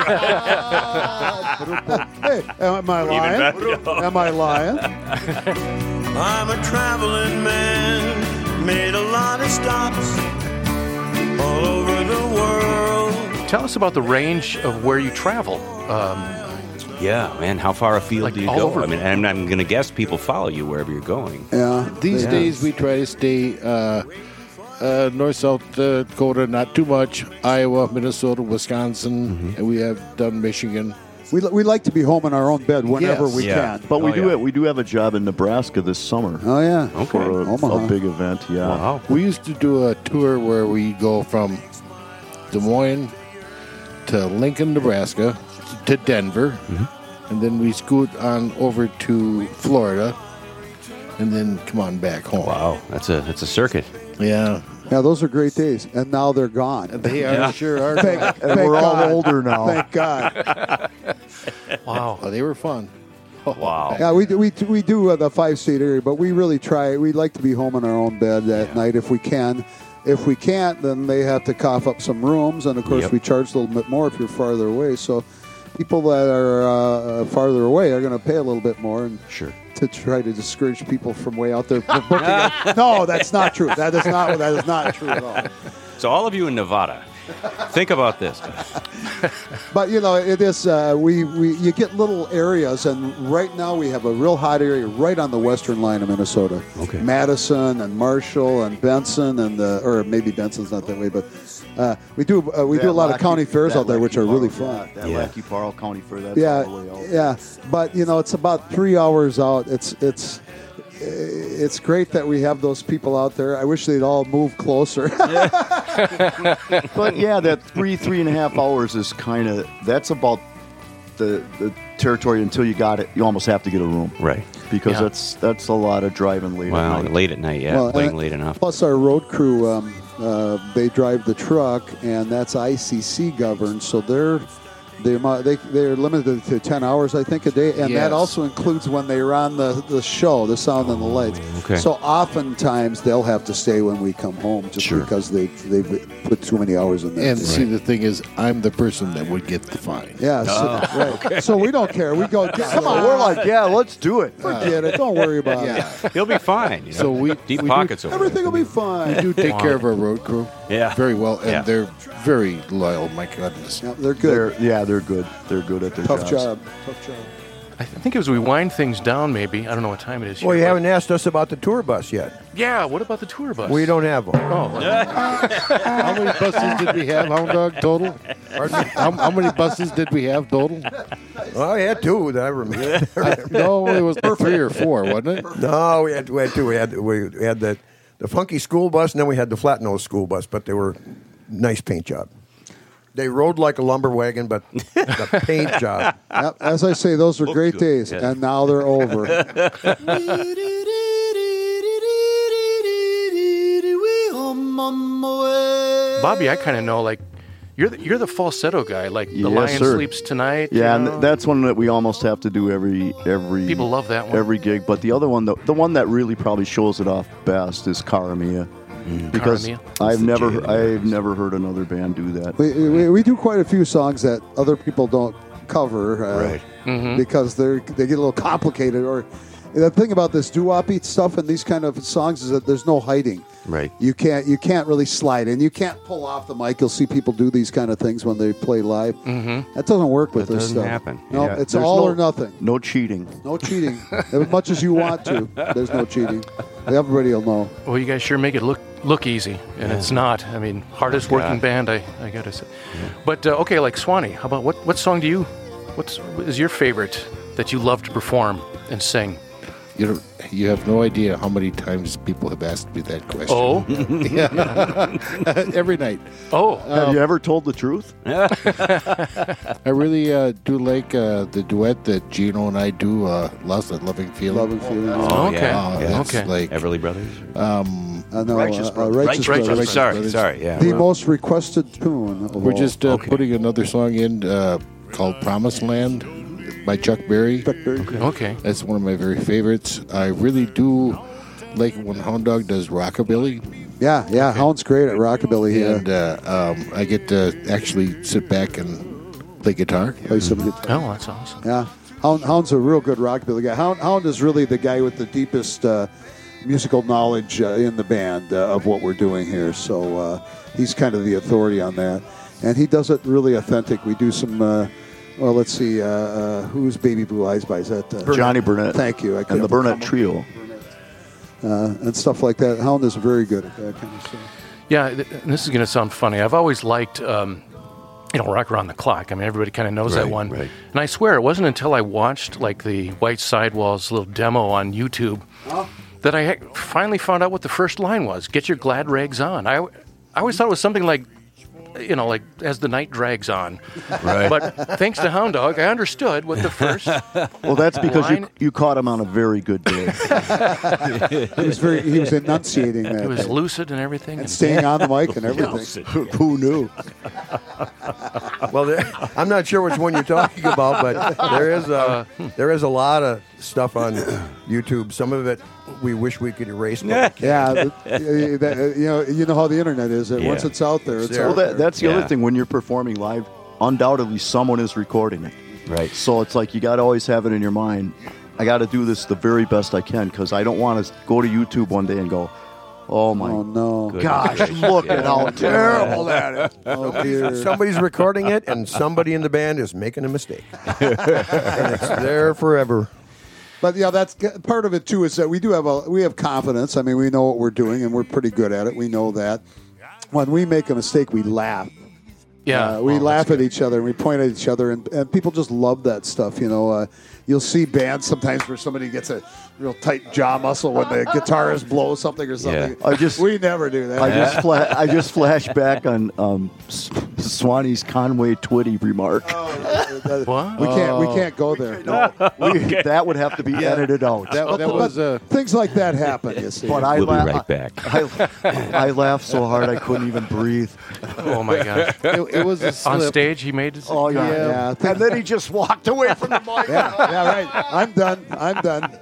Hey, am I lying? Am I lying? I'm a traveling man, made a lot of stops all over the world. Tell us about the range of where you travel. Yeah, man. How far afield do you all go? over. I mean, I'm going to guess people follow you wherever you're going. Yeah. These days we try to stay north, South Dakota, not too much. Iowa, Minnesota, Wisconsin, and we have done Michigan. We like to be home in our own bed whenever we can. But we do have a job in Nebraska this summer. Oh, yeah. For a big event, yeah. Wow. We used to do a tour where we go from Des Moines to Lincoln, Nebraska, to Denver, and then we scoot on over to Florida, and then come on back home. Wow, that's a circuit. Yeah. Yeah, those are great days, and now they're gone. They are, sure are. Thank we're all God. older now. Thank God. Wow. Oh, they were fun. Wow. Yeah, we do the 5-state area, but we really try. We like to be home in our own bed at night if we can. If we can't, then they have to cough up some rooms, and of course we charge a little bit more if you're farther away. So people that are farther away are going to pay a little bit more, and to try to discourage people from way out there from booking it. No, that's not true. That is not true at all. So all of you in Nevada, think about this. But it is. You get little areas, and right now we have a real hot area right on the western line of Minnesota. Okay. Madison and Marshall and Benson or maybe Benson's not that way, but we do a lot of county fairs out there, which are really fun. That Lackey Parle County Fair. That's all the way out. Yeah. But it's about 3 hours out. It's great that we have those people out there. I wish they'd all move closer. But yeah, that 3.5 hours is that's about the territory until you got it. You almost have to get a room, right? Because that's a lot of driving late at night. Late at night, playing late enough. Plus, our road crew, they drive the truck, and that's ICC governed, so They're limited to 10 hours, I think, a day, and that also includes when they run the show, the sound and the lights. Okay. So oftentimes they'll have to stay when we come home just because they've put too many hours in there. And see, the thing is, I'm the person that would get the fine. Yeah, right. So we don't care. We go, come on. We're like, yeah, let's do it. Forget it. Don't worry about it. He'll be fine. You know? So we deep pockets over everything will be fine. We do take care of our road crew very well, and they're very loyal, my goodness. Yeah, they're good. They're good. They're good at their Tough jobs. job. I think it was we wind things down, maybe. I don't know what time it is. Well, you haven't asked us about the tour bus yet. Yeah, what about the tour bus? We don't have one. Oh. How many buses did we have, Hound Dog, total? How many buses did we have total? Well, we had 2 that I remember. No, it was 3 or 4, wasn't it? No, we had 2. We had the funky school bus, and then we had the flat nose school bus, but they were nice paint job. They rode like a lumber wagon, but the paint job. Yep, as I say, those were great days, and now they're over. Bobby, I kind of know, like, you're the falsetto guy, like The Lion Sleeps Tonight. Yeah, you know? and that's one that we almost have to do every people love that one. every gig. But the other one, the one that really probably shows it off best is Cara Mia. Because I've never heard another band do that. We do quite a few songs that other people don't cover, because they get a little complicated. Or the thing about this doo-wop stuff and these kind of songs is that there's no hiding. Right. You can't really slide in. You can't pull off the mic. You'll see people do these kind of things when they play live. Mm-hmm. That doesn't work with this doesn't stuff. happen. No, Yeah. it's There's all no- or nothing. No cheating. No cheating. As much as you want to, there's no cheating. Everybody will know. Well, you guys sure make it look easy, and it's not. I mean, hardest working band, I gotta say. But okay, like Swanee, how about what song do you? What is your favorite that you love to perform and sing? You have no idea how many times people have asked me that question. Oh, every night. Oh, have you ever told the truth? I really do like the duet that Gino and I do, "Lost and Loving Feeling." Love and feeling. Oh, okay. That's Okay. like Everly Brothers. Righteous Brothers. Righteous Brothers. Sorry. Yeah. The most requested tune. Of We're all. just putting another song in called "Promised Land" by Chuck Berry. Okay. That's one of my very favorites. I really do like when Hound Dog does rockabilly. Yeah. Hound's great at rockabilly. And I get to actually sit back and play guitar. Play some guitar. Oh, that's awesome. Yeah. Hound's a real good rockabilly guy. Hound is really the guy with the deepest musical knowledge in the band of what we're doing here. So he's kind of the authority on that. And he does it really authentic. We do some, well, let's see, who's Baby Blue Eyes by? Is that Johnny Burnett. Thank you. And the Burnett Trio. And stuff like that. Hound is very good at that kind of stuff. Yeah, this is going to sound funny. I've always liked, Rock Around the Clock. I mean, everybody kind of knows that one. Right. And I swear, it wasn't until I watched, like, the White Sidewalls little demo on YouTube that I finally found out what the first line was. Get your glad rags on. I always thought it was something like, like as the night drags on. Right. But thanks to Hound Dog, I understood what the first. Well, that's because line. you caught him on a very good day. He was enunciating that. He was lucid and everything. And staying on the mic and everything. Who knew? Well, I'm not sure which one you're talking about, but there is a lot of stuff on YouTube. Some of it we wish we could erase. But Yeah, you know how the internet is. Once it's out there, it's out there. That's the other thing. When you're performing live, undoubtedly someone is recording it. Right. So it's like you got to always have it in your mind. I got to do this the very best I can because I don't want to go to YouTube one day and go, oh my gosh, look at how terrible that is. Somebody's recording it, and somebody in the band is making a mistake. And it's there forever. But that's part of it too. Is that we have confidence. I mean, we know what we're doing, and we're pretty good at it. We know that. When we make a mistake, we laugh. Yeah, we laugh at each other and we point at each other, and people just love that stuff. You you'll see bands sometimes where somebody gets a real tight jaw muscle when the guitarist blows something or something. We never do that. I just flash back on Swanee's Conway Twitty remark. What? We can't go there. No, that would have to be edited out. Things like that happen. You see. But we'll be right back. I laughed so hard I couldn't even breathe. Oh my gosh! It was a slip. On stage. He made. Oh yeah. And then he just walked away from the mic. Yeah, right. I'm done.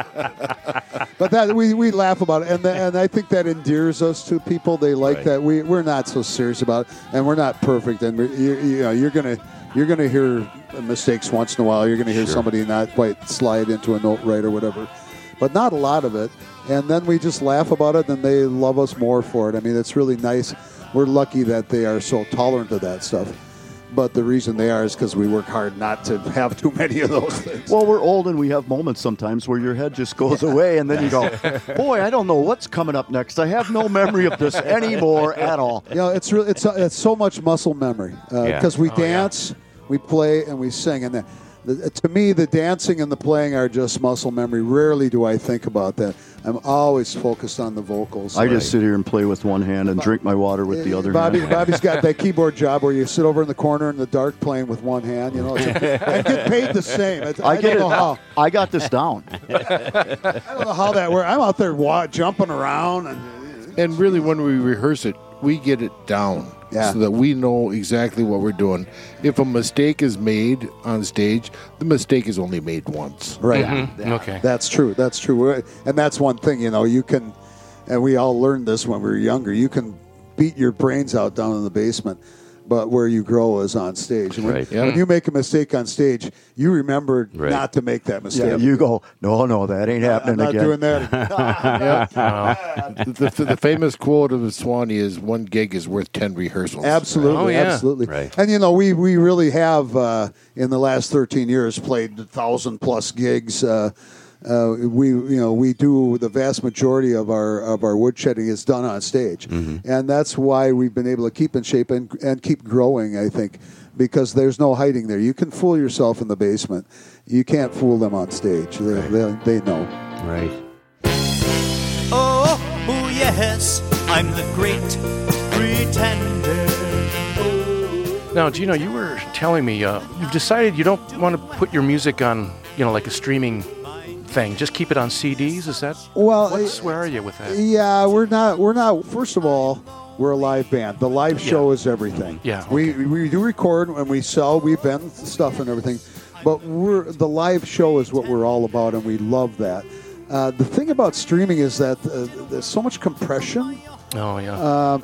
But that we laugh about it, and I think that endears us to people. They like that. We're not so serious about it, and we're not perfect. And you're gonna hear mistakes once in a while. You're gonna hear somebody not quite slide into a note right or whatever, but not a lot of it. And then we just laugh about it, and they love us more for it. I mean, it's really nice. We're lucky that they are so tolerant of that stuff. But the reason they are is because we work hard not to have too many of those things. Well, we're old and we have moments sometimes where your head just goes away, and then you go, "Boy, I don't know what's coming up next. I have no memory of this anymore at all." It's so much muscle memory because we dance, we play, and we sing, and to me, the dancing and the playing are just muscle memory. Rarely do I think about that. I'm always focused on the vocals. I just sit here and play with one hand and drink my water with the other hand. Bobby's got that keyboard job where you sit over in the corner in the dark playing with one hand. And get paid the same. I don't know how. I got this down. I don't know how that works. I'm out there jumping around. And really, when we rehearse it, we get it down so that we know exactly what we're doing. If a mistake is made on stage, the mistake is only made once. Right. Mm-hmm. Okay. That's true. And that's one thing, you can, and we all learned this when we were younger, you can beat your brains out down in the basement, but where you grow is on stage. And when you make a mistake on stage, you remember not to make that mistake. Yeah, you go, no, that ain't happening I'm not again. doing that. The famous quote of Swanee is, "One gig is worth 10 rehearsals." Absolutely, absolutely. Right. And we really have in the last 13 years played 1,000+ gigs. We do the vast majority of our woodshedding is done on stage, and that's why we've been able to keep in shape and keep growing. I think because there's no hiding there. You can fool yourself in the basement, you can't fool them on stage. They know. Right. Oh yes, I'm the great pretender. Now, Gino, you were telling me you've decided you don't want to put your music on, like a streaming thing. Just keep it on CDs. Is that? Well, where are you with that? Yeah, we're not. First of all, we're a live band. The live show is everything. Yeah. Okay. We do record and we sell. We vend stuff and everything, but the live show is what we're all about, and we love that. The thing about streaming is that there's so much compression. Oh yeah.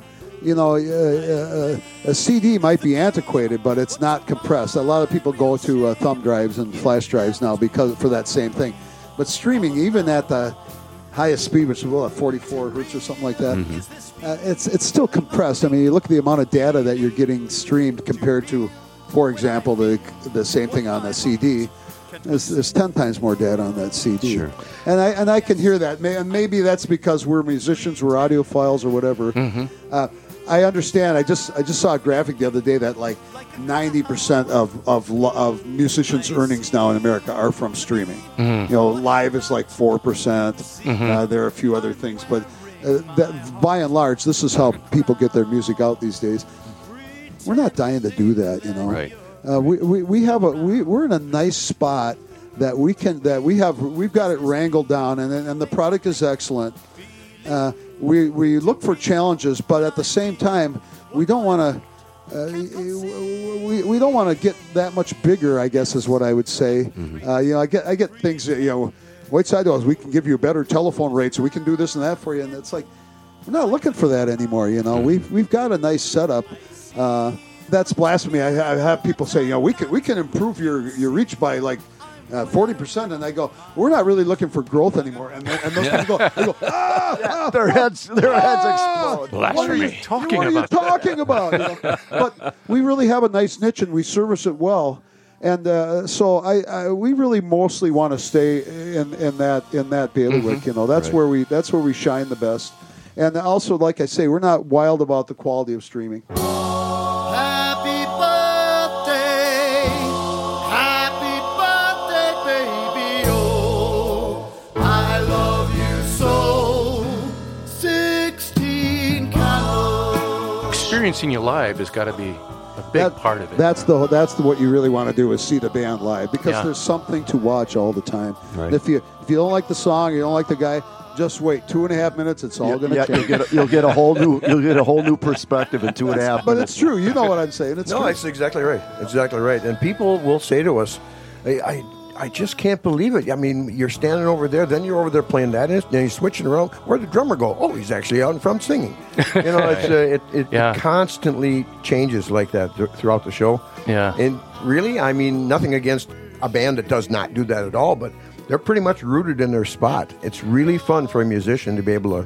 A CD might be antiquated, but it's not compressed. A lot of people go to thumb drives and flash drives now for that same thing. But streaming, even at the highest speed, which is 44 hertz or something like that, it's still compressed. I mean, you look at the amount of data that you're getting streamed compared to, for example, the same thing on the CD. There's 10 times more data on that CD. Sure. And I can hear that. And maybe that's because we're musicians, we're audiophiles or whatever. I understand. I just saw a graphic the other day that like 90% of musicians' earnings now in America are from streaming. Live is like 4%. There are a few other things, but by and large, this is how people get their music out these days. We're not dying to do that, Right. We're in a nice spot that we've got it wrangled down, and the product is excellent. We look for challenges, but at the same time, we don't want we don't want to get that much bigger, I guess is what I would say. I get things that, Whiteside Dolls, we can give you a better telephone rate, so we can do this and that for you, and it's like we're not looking for that anymore. We've got a nice setup. That's blasphemy. I have people say, we can improve your reach by like 40%, and I go, we're not really looking for growth anymore. And those people go, their heads explode. What are you talking about? But we really have a nice niche, and we service it well. And so we really mostly want to stay in that bailiwick. That's right. where we shine the best. And also, like I say, we're not wild about the quality of streaming. Happy birthday, baby. experiencing you live has got to be a big part of it. That's what you really want to do is see the band live, because Yeah. there's something to watch all the time. Right. And if you don't like the song, you don't like the guy, just wait 2.5 minutes. It's all going to change. You'll get a whole new perspective in 2.5 minutes. But it's true. You know what I'm saying. It's No, true. that's exactly right. Exactly right. And people will say to us, I just can't believe it. I mean, you're standing over there, then you're over there playing that, and then you're switching around. Where'd the drummer go? Oh, he's actually out in front singing. You know, it constantly changes like that throughout the show. Yeah. And really, I mean, nothing against a band that does not do that at all, but they're pretty much rooted in their spot. It's really fun for a musician to be able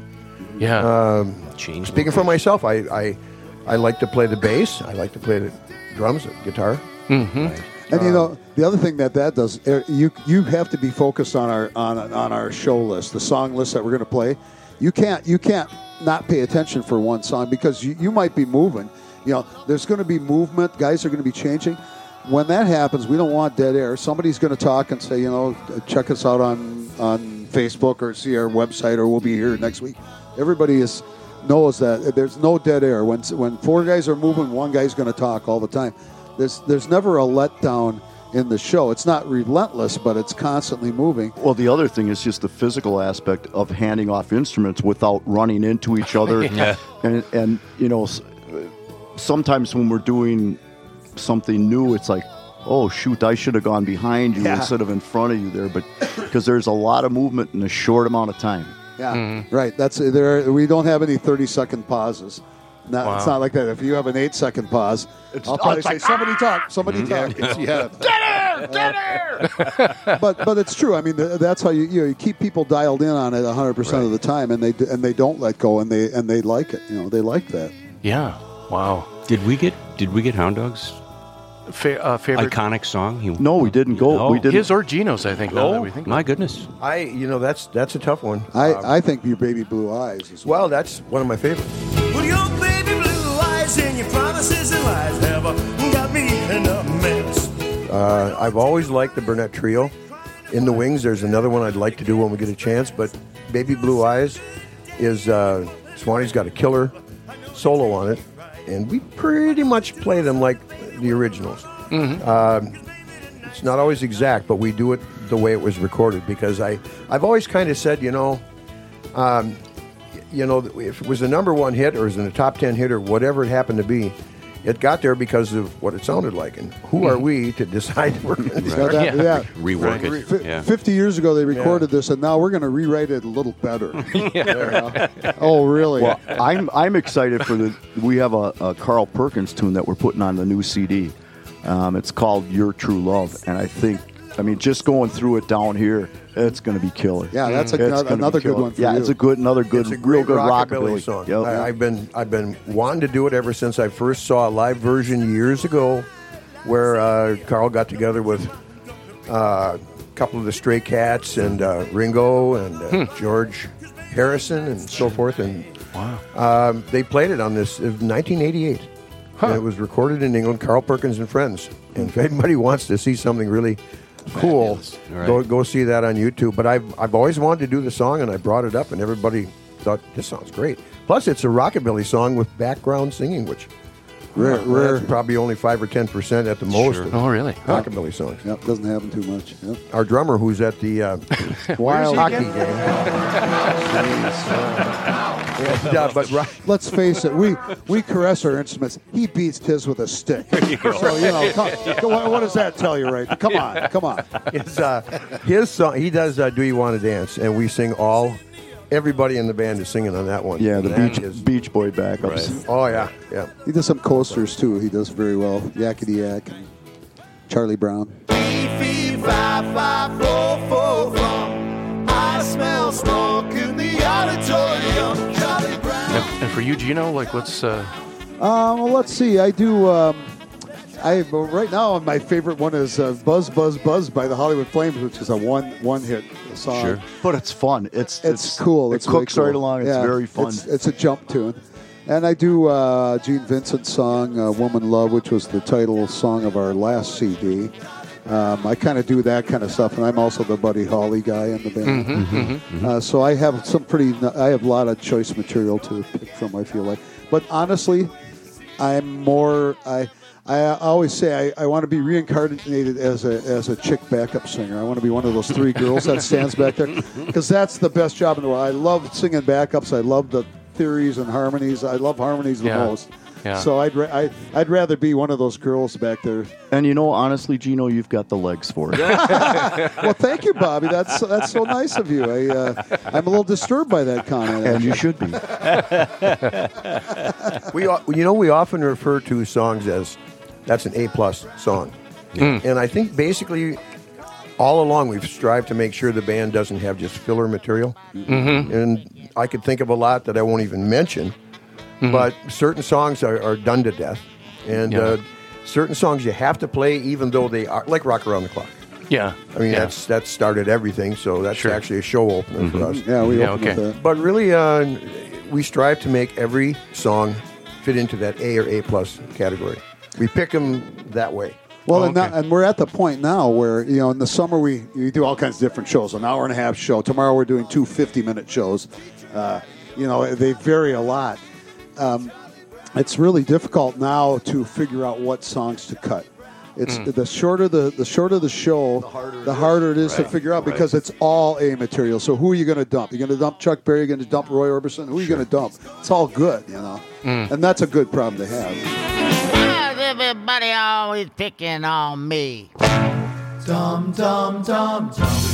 to change. Speaking for myself, I like to play the bass. I like to play the drums, the guitar. Mm-hmm. And you know, the other thing that does, you have to be focused on our show list, the song list that we're going to play. You can't not pay attention for one song, because you might be moving. You know, there's going to be movement. Guys are going to be changing. When that happens, we don't want dead air. Somebody's going to talk and say, you know, check us out on Facebook or see our website, or we'll be here next week. Everybody knows that there's no dead air. When four guys are moving, one guy's going to talk all the time. There's never a letdown in the show. It's not relentless, but it's constantly moving. Well, the other thing is just the physical aspect of handing off instruments without running into each other. Yeah. And you know, sometimes when we're doing something new, it's like, oh shoot, I should have gone behind you instead of in front of you there, but because there's a lot of movement in a short amount of time. Yeah, right. That's we don't have any 30-second pauses. No, It's not like that. If you have an 8-second pause, I'll probably say, "Somebody talk, somebody talk." Yeah. Dead air. But it's true. I mean, that's how you keep people dialed in on it 100% of the time, and they don't let go, and they like it. You know, they like that. Yeah. Wow. Did we get Hound Dog's favorite iconic song? No, we didn't go. No. We didn't. His or Gino's, I think. Now that we think. My goodness. That's a tough one. I think Your Baby Blue Eyes is well, that's one of my favorites. Well, your baby blue eyes and your promises and lies have got me in a mess. I've always liked the Burnett Trio. In the Wings, there's another one I'd like to do when we get a chance, but Baby Blue Eyes is Swanee's got a killer solo on it, and we pretty much play them like the originals. Mm-hmm. It's not always exact, but we do it the way it was recorded, because I've always kind of said, if it was a number one hit or it was in a top 10 hit or whatever it happened to be, it got there because of what it sounded like. And who are we to decide we're going to rework it? 50 years ago they recorded this, and now we're going to rewrite it a little better. Oh, really? Well, I'm excited for we have a Carl Perkins tune that we're putting on the new CD. It's called Your True Love, and I mean, just going through it down here, it's going to be killer. Yeah, that's another good one for you. Yeah, it's another good, real good rockabilly song. Yep. I've been wanting to do it ever since I first saw a live version years ago, where Carl got together with a couple of the Stray Cats and Ringo and George Harrison and so forth, and they played it on this in 1988. And it was recorded in England, Carl Perkins and Friends. And if anybody wants to see something really cool, go see that on YouTube. But I've always wanted to do the song, and I brought it up, and everybody thought, this sounds great. Plus, it's a rockabilly song with background singing, which rare. That's probably only 5 or 10% at the most. Sure. Oh, really? Rockabilly songs. Yep, doesn't happen too much. Yep. Our drummer, who's at the Wild hockey game. But let's face it, we caress our instruments. He beats his with a stick. So what does that tell you, right? Come on. His song, he does "Do You Want to Dance," and we sing everybody in the band is singing on that one. Yeah, the Beach Boy backups. Right. Oh yeah. He does some coasters too. He does very well. Yakety Yak and Charlie Brown. I smell smoke in the auditorium. Charlie Brown. And for you, Gino, let's. Well, let's see. I do. Right now my favorite one is "Buzz Buzz Buzz" by the Hollywood Flames, which is a one hit song. Sure, but it's fun. It's cool. It cooks cool. right along. It's very fun. It's a jump tune. And I do Gene Vincent's song "Woman Love," which was the title song of our last CD. I kind of do that kind of stuff, and I'm also the Buddy Holly guy in the band. So I have I have a lot of choice material to pick from, I feel like. But honestly, I'm more. I always say I want to be reincarnated as a chick backup singer. I want to be one of those 3 girls that stands back there, because that's the best job in the world. I love singing backups. I love the theories and harmonies. I love harmonies the most. Yeah. So I'd rather be one of those girls back there. And honestly, Gino, you've got the legs for it. Well, thank you, Bobby. That's so nice of you. I'm a little disturbed by that comment. And you should be. We often refer to songs as that's an A-plus song. And I think basically all along we've strived to make sure the band doesn't have just filler material. And I could think of a lot that I won't even mention, but certain songs are done to death. And certain songs you have to play even though they are, like Rock Around the Clock. Yeah. I mean, that started everything, so that's actually a show opener for us. Yeah, we opened with that. But really, we strive to make every song fit into that A or A-plus category. We pick them that way. Well, and we're at the point now where, in the summer we do all kinds of different shows, an hour-and-a-half show. Tomorrow we're doing 2 50-minute shows. They vary a lot. It's really difficult now to figure out what songs to cut. It's the shorter the show, the harder it is to figure out, because it's all A material. So who are you going to dump? You're going to dump Chuck Berry? You're going to dump Roy Orbison? Who are you going to dump? It's all good, and that's a good problem to have. Everybody always picking on me. Dum dum dum dum.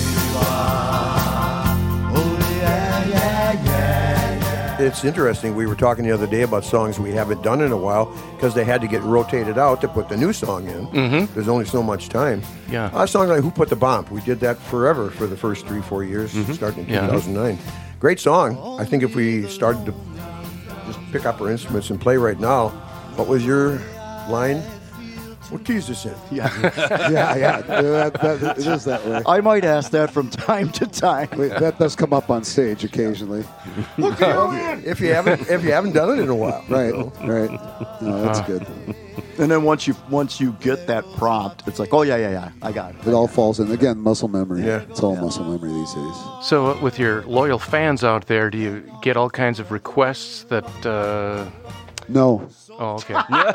Oh yeah yeah yeah. It's interesting. We were talking the other day about songs we haven't done in a while because they had to get rotated out to put the new song in. There's only so much time. Yeah. A song like Who Put the Bomb? We did that forever for the first 3-4 years, starting in 2009. Great song. I think if we started to just pick up our instruments and play right now, what was your line? What key is this in? Yeah. It is that way. I might ask that from time to time. That does come up on stage occasionally. if you haven't done it in a while. Right. No, that's good. And then once you get that prompt, it's like, oh yeah, I got it. It all falls in. Again, muscle memory. Yeah. It's all muscle memory these days. So with your loyal fans out there, do you get all kinds of requests that... No. Oh, okay.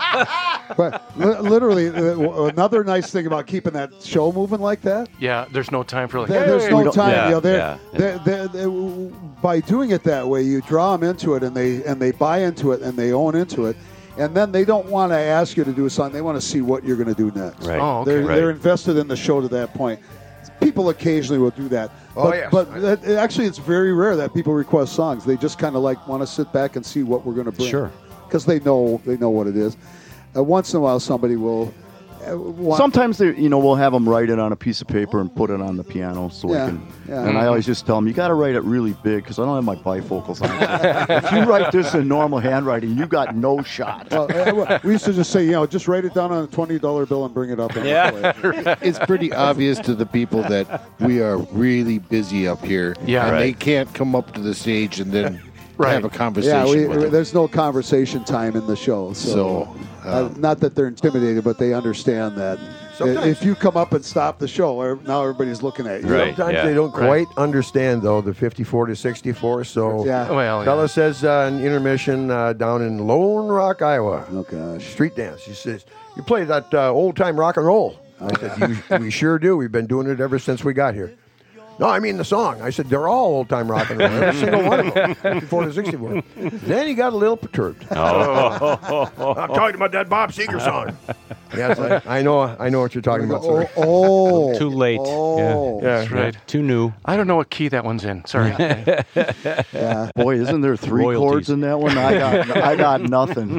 But literally, another nice thing about keeping that show moving like that. Yeah, there's no time for there's no time. Yeah, by doing it that way, you draw them into it, and they buy into it, and they own into it, and then they don't want to ask you to do a song. They want to see what you're going to do next. Right. Oh, okay. They're invested in the show to that point. People occasionally will do that. But actually, it's very rare that people request songs. They just kind of want to sit back and see what we're going to bring. Sure. Because they know what it is. Once in a while, somebody will. Sometimes we'll have them write it on a piece of paper and put it on the piano, so we can. Yeah. And I always just tell them, you got to write it really big because I don't have my bifocals on. If you write this in normal handwriting, you got no shot. Well, we used to just say, just write it down on a $20 bill and bring it up. It's pretty obvious to the people that we are really busy up here, and they can't come up to the stage and then. Have a conversation. Yeah, there's no conversation time in the show. So not that they're intimidated, but they understand that if you come up and stop the show, now everybody's looking at you. Right. Sometimes they don't quite understand, though, the 54 to 64. So fella says in intermission down in Lone Rock, Iowa. Oh, gosh. Street dance. He says, you play that old-time rock and roll. I said, we sure do. We've been doing it ever since we got here. No, I mean the song. I said, they're all old-time rock and roll. Every single one of them. 54 to 64. Then he got a little perturbed. I'm talking about that Bob Seger song. Yeah, I know what you're talking about. Sorry. Too late. Oh. Yeah, that's right. Too new. I don't know what key that one's in. Sorry. Yeah. Boy, isn't there 3 chords in that one? I got nothing.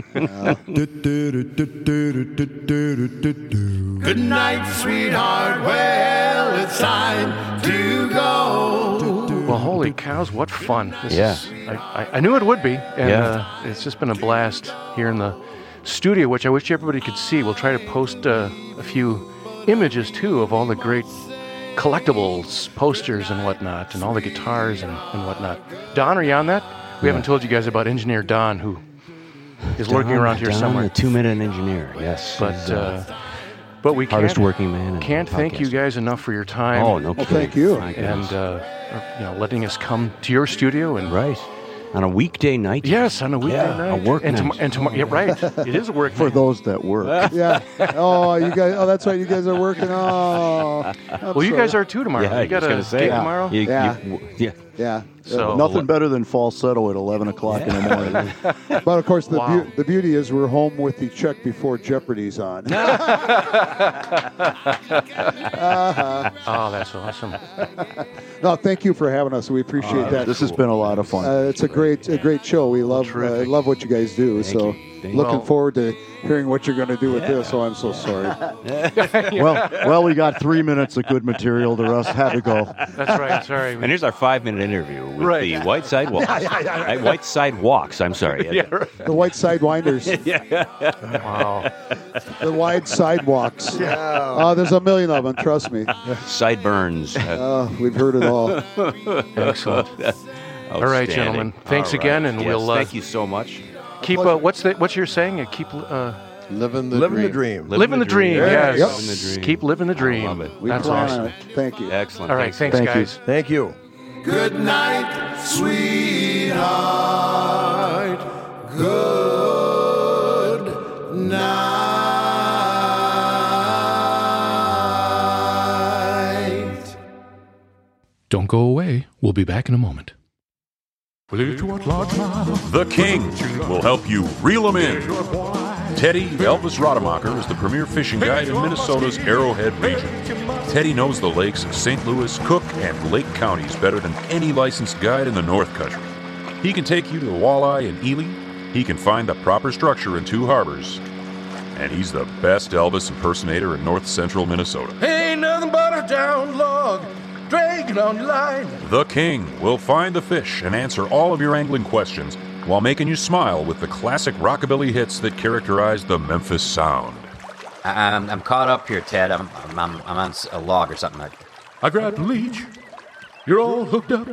Good night, sweetheart. Well, it's time to go. Well, holy cows, what fun. I knew it would be. And it's just been a blast here in the studio, which I wish everybody could see. We'll try to post a few images, too, of all the great collectibles, posters and whatnot, and all the guitars and whatnot. Don, are you on that? We haven't told you guys about Engineer Don, who is lurking around here somewhere. The 2-minute engineer, yes. But we hardest working man. Can't thank you guys enough for your time. Oh, no kidding. Thank you. And letting us come to your studio and On a weekday night? Yes, on a weekday night. A work and night. Yeah, right. It is a work For night. those that work. Yeah. Oh, you guys. Oh, that's right. You guys are working. Oh. Well, you guys are too tomorrow. Yeah, you got I a was gonna gig say, tomorrow? Yeah. So Nothing better than falsetto at 11 o'clock in the morning. But of course, Wow. the beauty is we're home with the check before Jeopardy's on. Oh, that's awesome. No, thank you for having us. We appreciate that. This has been a lot of fun. It's a great show. We love love what you guys do. Thank you. Looking forward to hearing what you're going to do with this. Oh, I'm so sorry. Well, we got 3 minutes of good material. The rest had to go. That's right. Sorry. And here's our 5-minute interview with Right. the White Sidewalks. White Sidewalks, I'm sorry. Yeah, right. The White Sidewinders. Wow. The wide sidewalks. There's a million of them. Trust me. Sideburns. We've heard it all. Excellent. All right, gentlemen. Thanks again, and Yes, we'll thank you so much. keep. What's your saying? Keep Living the dream. living the dream. Yes. Yep. Living the dream. Keep living the dream. I love it. We That's plan awesome. on it. Thank you. Excellent. All right. Thanks, Thank you. guys. Thank you. Good night, sweetheart. Good night. Don't go away. We'll be back in a moment. The King will help you reel them in. Teddy Elvis Rademacher is the premier fishing guide in Minnesota's Arrowhead region. Teddy knows the lakes of St. Louis, Cook, and Lake counties better than any licensed guide in the North Country. He can take you to Walleye and Ely. He can find the proper structure in Two Harbors. And he's the best Elvis impersonator in north central Minnesota. Ain't nothing but a down log dragging on your line. The King will find the fish and answer all of your angling questions while making you smile with the classic rockabilly hits that characterize the Memphis Sound. I'm caught up here, Ted. I'm on a log or something. I grabbed the leech. You're all hooked up.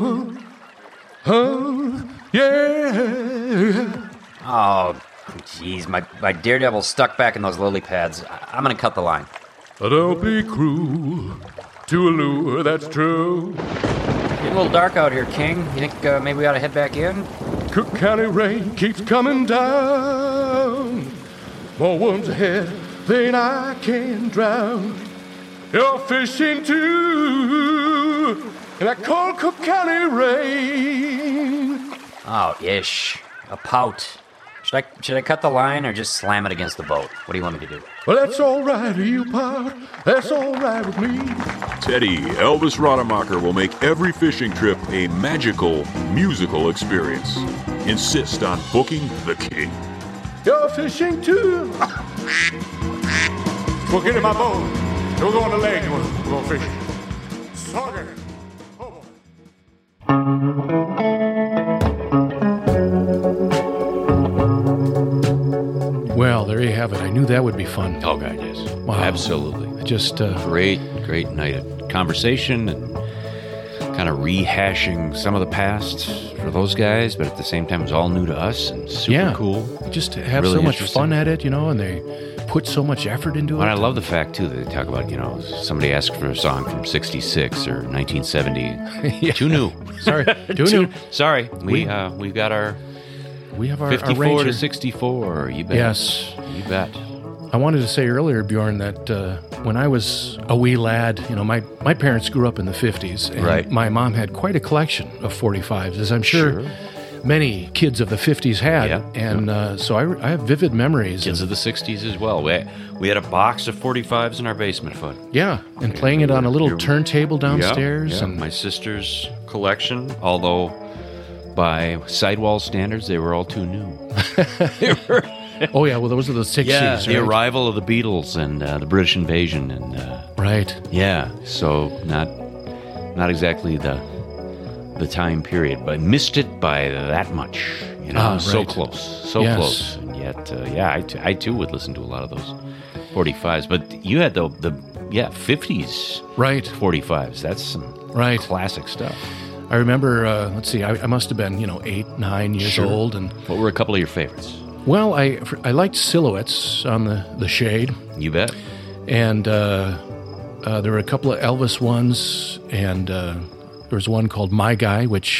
Yeah. Oh, jeez, my daredevil's stuck back in those lily pads. I'm gonna cut the line. Don't be cruel to a lure that's true. Getting a little dark out here, King. You think maybe we ought to head back in? Cook County rain keeps coming down. More worms ahead than I can drown. You're fishing too in that cold Cook County rain. Oh, ish. A pout. Should I cut the line or just slam it against the boat? What do you want me to do? Well, that's all right, you pal. That's all right with me. Teddy Elvis Rademacher will make every fishing trip a magical, musical experience. Insist on booking the King. You're fishing too. Well, get in my boat. Don't go on the lake. We're going fishing. Sorry. Well, there you have it. I knew that would be fun. Oh, God, yes. Wow. Absolutely. Just great night of conversation and kind of rehashing some of the past for those guys, but at the same time, it was all new to us and super cool. Just have Really so much interesting. fun at it, and they put so much effort into it. And I love the fact, too, that they talk about, somebody asked for a song from 66 or 1970. Too new. Sorry. Too new. Sorry. We've got our... We have our 54 arranger. to 64. You bet. Yes. You bet. I wanted to say earlier, Bjorn, that when I was a wee lad, my parents grew up in the 50s. And Right. my mom had quite a collection of 45s, as I'm sure many kids of the 50s had. Yeah. And so I have vivid memories. Kids of the 60s as well. We had a box of 45s in our basement, Fudd. Yeah, and playing it on a little turntable downstairs. Yeah, And my sister's collection, although by sidewall standards, they were all too new. Oh, yeah, well, those are the 60s, Yeah, right? the arrival of the Beatles and the British invasion. And right. Yeah, so not exactly the time period, but missed it by that much. So right. close. So Yes. close. And yet, I too would listen to a lot of those 45s. But you had the 50s right 45s. That's some right classic stuff. I remember, let's see, I must have been, 8, 9 years Sure. old. And what were a couple of your favorites? Well, I liked Silhouettes on the Shade. You bet. And there were a couple of Elvis ones, and there was one called My Guy, which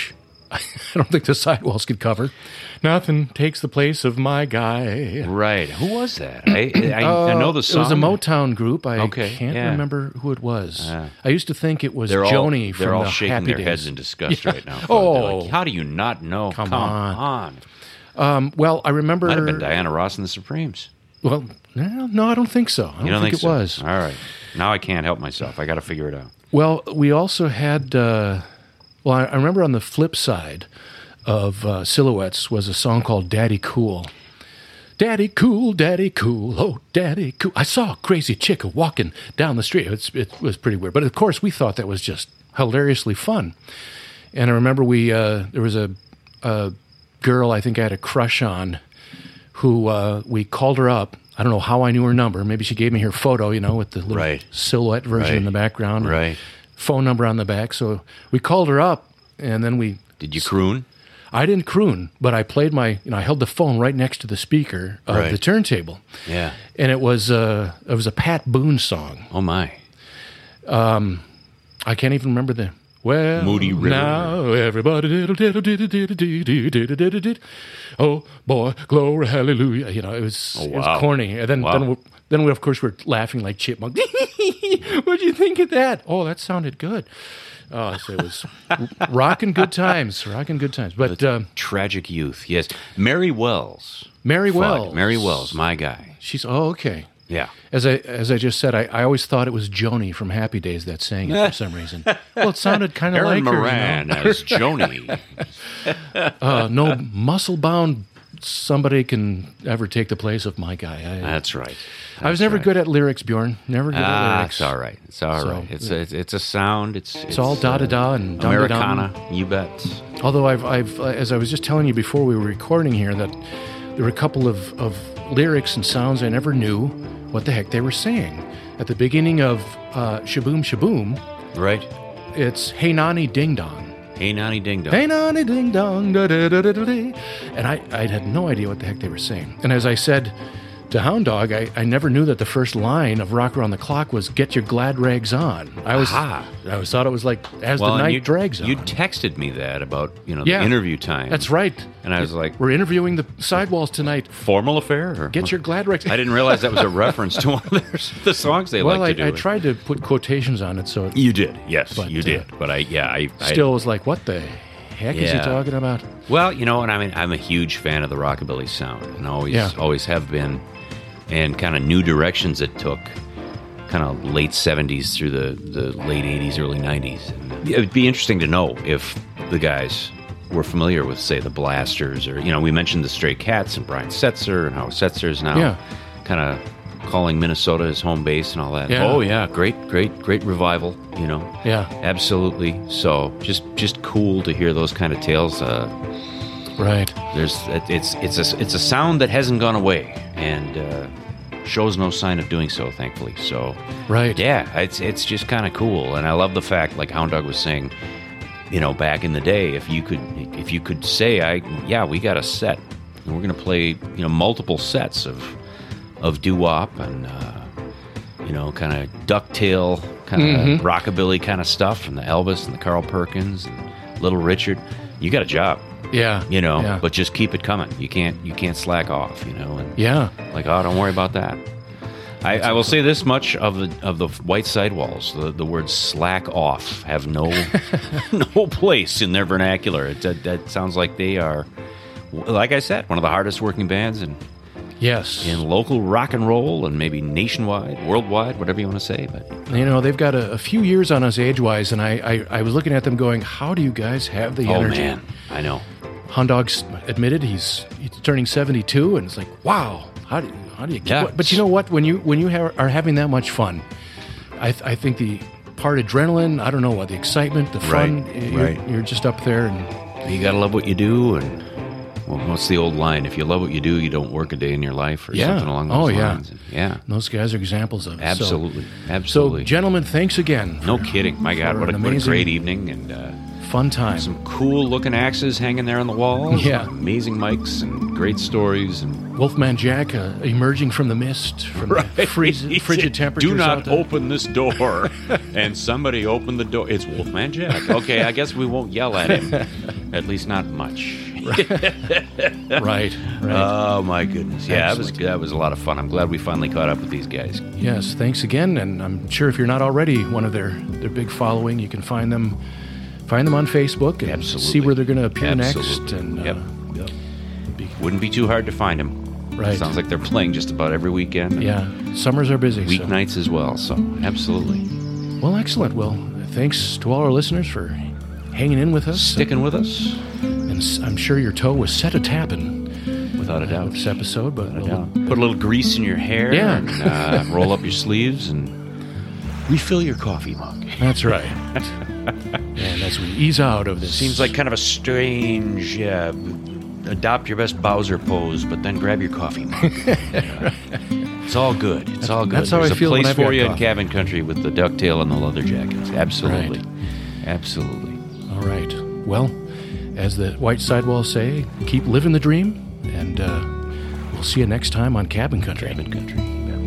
I don't think the sidewalls could cover. Nothing takes the place of my guy. Right. Who was that? I know the song. It was a Motown group. I Okay, can't yeah. remember who it was. I used to think it was Joni from They're all the shaking Happy their Days. heads in disgust Yeah. right now. Oh. They're like, how do you not know? Come on. Well, I remember... Might have been Diana Ross and the Supremes. Well, no, I don't think so. I You don't think it so? was. All right. Now I can't help myself. I got to figure it out. Well, we also had... I remember on the flip side of Silhouettes was a song called Daddy Cool. Daddy cool, oh, daddy cool. I saw a crazy chick walking down the street. It was pretty weird. But, of course, we thought that was just hilariously fun. And I remember there was a girl I think I had a crush on who we called her up. I don't know how I knew her number. Maybe she gave me her photo, with the little silhouette version in the background. Right. Phone number on the back. So we called her up, and then we... Did you croon? I didn't croon, but I played I held the phone right next to the speaker of the turntable. Yeah. And it was a Pat Boone song. Oh, my. I can't even remember the... Well, Moody River. Now everybody oh boy, glory, hallelujah. It was it was corny. And then we of course were laughing like chipmunk. What'd you think of that? Oh, that sounded good. Oh, so it was rocking good times. But tragic youth, yes. Mary Wells, Mary Wells, my guy. She's okay. Yeah. As I just said, I always thought it was Joni from Happy Days that sang it for some reason. Well, it sounded kind of like Moran her. as Joni. No muscle-bound somebody can ever take the place of my guy. That's right. I was never good at lyrics, Bjorn. Never good at lyrics. It's all right. It's all right. It's a sound. It's all da-da-da and Americana, dum-da-dum. you bet. Although I've as I was just telling you before we were recording here, that there were a couple of lyrics and sounds I never knew what the heck they were saying. At the beginning of Shaboom Shaboom, right? It's Hey Nani Ding Dong. Hey Nani Ding Dong. Hey Nani Ding Dong. Da, da, da, da, da, da. And I had no idea what the heck they were saying. And as I said to Hound Dog, I never knew that the first line of Rock Around the Clock was "Get your glad rags on." I always thought it was like "As the night drags on." You texted me that about the interview time. That's right. And I was like, "We're interviewing the Sidewalls tonight. Formal affair? Or? Get your glad rags." I didn't realize that was a reference to one of the songs they like to do. I tried to put quotations on it, so you did. Yes, you did. But I still was like, "What the heck is he talking about?" Well, and I'm a huge fan of the rockabilly sound, and always have been. And kind of new directions it took, kind of late 70s through the late 80s, early 90s. And it would be interesting to know if the guys were familiar with, say, the Blasters, or, we mentioned the Stray Cats and Brian Setzer, and how Setzer is now kind of calling Minnesota his home base and all that. Yeah. Oh, yeah, great revival, Yeah. Absolutely. So just cool to hear those kind of tales. Right. It's a sound that hasn't gone away, and shows no sign of doing so, thankfully. So right. Yeah, it's just kind of cool, and I love the fact, like Hound Dog was saying, back in the day, if you could say, we got a set, and we're gonna play multiple sets of doo-wop and kind of ducktail kind of rockabilly kind of stuff, and the Elvis and the Carl Perkins and Little Richard, you got a job. Yeah. But just keep it coming. You can't slack off, and like, don't worry about that. I will say this much of the White Sidewalls, the words slack off have no place in their vernacular. That sounds like they are, like I said, one of the hardest working bands in local rock and roll, and maybe nationwide, worldwide, whatever you want to say. But they've got a few years on us age-wise, and I was looking at them going, how do you guys have the energy? Man, I know. Hound Dog's admitted he's turning 72, and it's like, wow, how do you keep it? But you know what? When you are having that much fun, I think the part adrenaline, I don't know what, the excitement, the fun, you're just up there, and you gotta love what you do. And what's the old line? If you love what you do, you don't work a day in your life, or something along those lines. And those guys are examples of it. Absolutely. So, gentlemen, thanks again. No kidding. My God, what a great evening, and fun time. Some cool-looking axes hanging there on the walls. Yeah. Amazing mics and great stories. And Wolfman Jack emerging from the mist, from the frigid temperatures. Do not out there. open this door. And somebody opened the door. It's Wolfman Jack. Okay, I guess we won't yell at him. At least not much. Right. Oh, my goodness. Yeah, Excellent. that was a lot of fun. I'm glad we finally caught up with these guys. Yes, thanks again. And I'm sure if you're not already one of their big following, you can find them on Facebook and see where they're going to appear next. And Wouldn't be too hard to find them. Right. Sounds like they're playing just about every weekend. Yeah, summers are busy. Weeknights as well, so absolutely. Well, excellent. Well, thanks to all our listeners for hanging in with us. Sticking with us. And I'm sure your toe was set a-tapping. Without a doubt. With this episode. But Put a little grease in your hair. Yeah. And roll up your sleeves and refill your coffee mug. That's right. And as we ease out of this... Seems like kind of a strange... adopt your best Bowser pose, but then grab your coffee mug. It's all good. It's all good. That's how There's I feel a when place I've for got you in coffee. cabin country with the ducktail and the leather jackets. Absolutely. Absolutely. All right. Well, as the White Sidewalls say, keep living the dream, and we'll see you next time on Cabin Country. Cabin Country.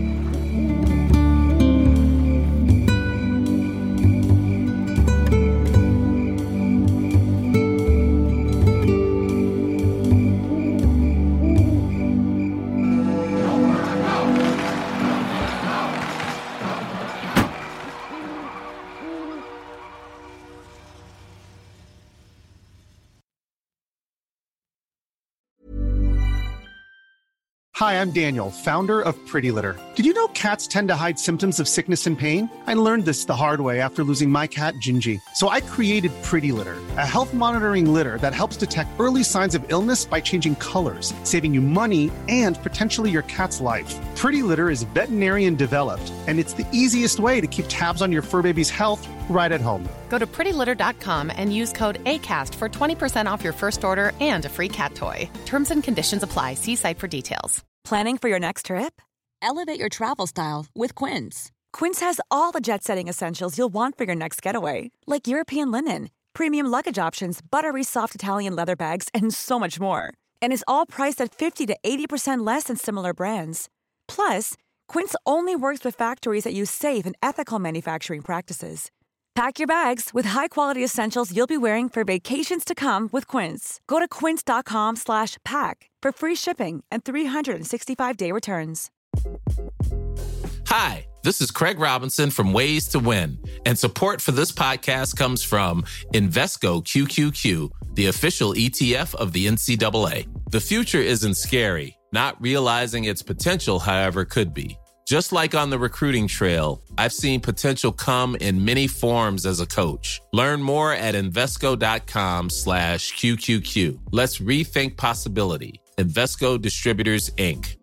Hi, I'm Daniel, founder of Pretty Litter. Did you know cats tend to hide symptoms of sickness and pain? I learned this the hard way after losing my cat, Gingy. So I created Pretty Litter, a health monitoring litter that helps detect early signs of illness by changing colors, saving you money and potentially your cat's life. Pretty Litter is veterinarian developed, and it's the easiest way to keep tabs on your fur baby's health right at home. Go to prettylitter.com and use code ACAST for 20% off your first order and a free cat toy. Terms and conditions apply. See site for details. Planning for your next trip? Elevate your travel style with Quince. Quince has all the jet-setting essentials you'll want for your next getaway, like European linen, premium luggage options, buttery soft Italian leather bags, and so much more. And is all priced at 50 to 80% less than similar brands. Plus, Quince only works with factories that use safe and ethical manufacturing practices. Pack your bags with high-quality essentials you'll be wearing for vacations to come with Quince. Go to quince.com/pack for free shipping and 365-day returns. Hi, this is Craig Robinson from Ways to Win, and support for this podcast comes from Invesco QQQ, the official ETF of the NCAA. The future isn't scary. Not realizing its potential, however, could be. Just like on the recruiting trail, I've seen potential come in many forms as a coach. Learn more at Invesco.com/QQQ. Let's rethink possibility. Invesco Distributors, Inc.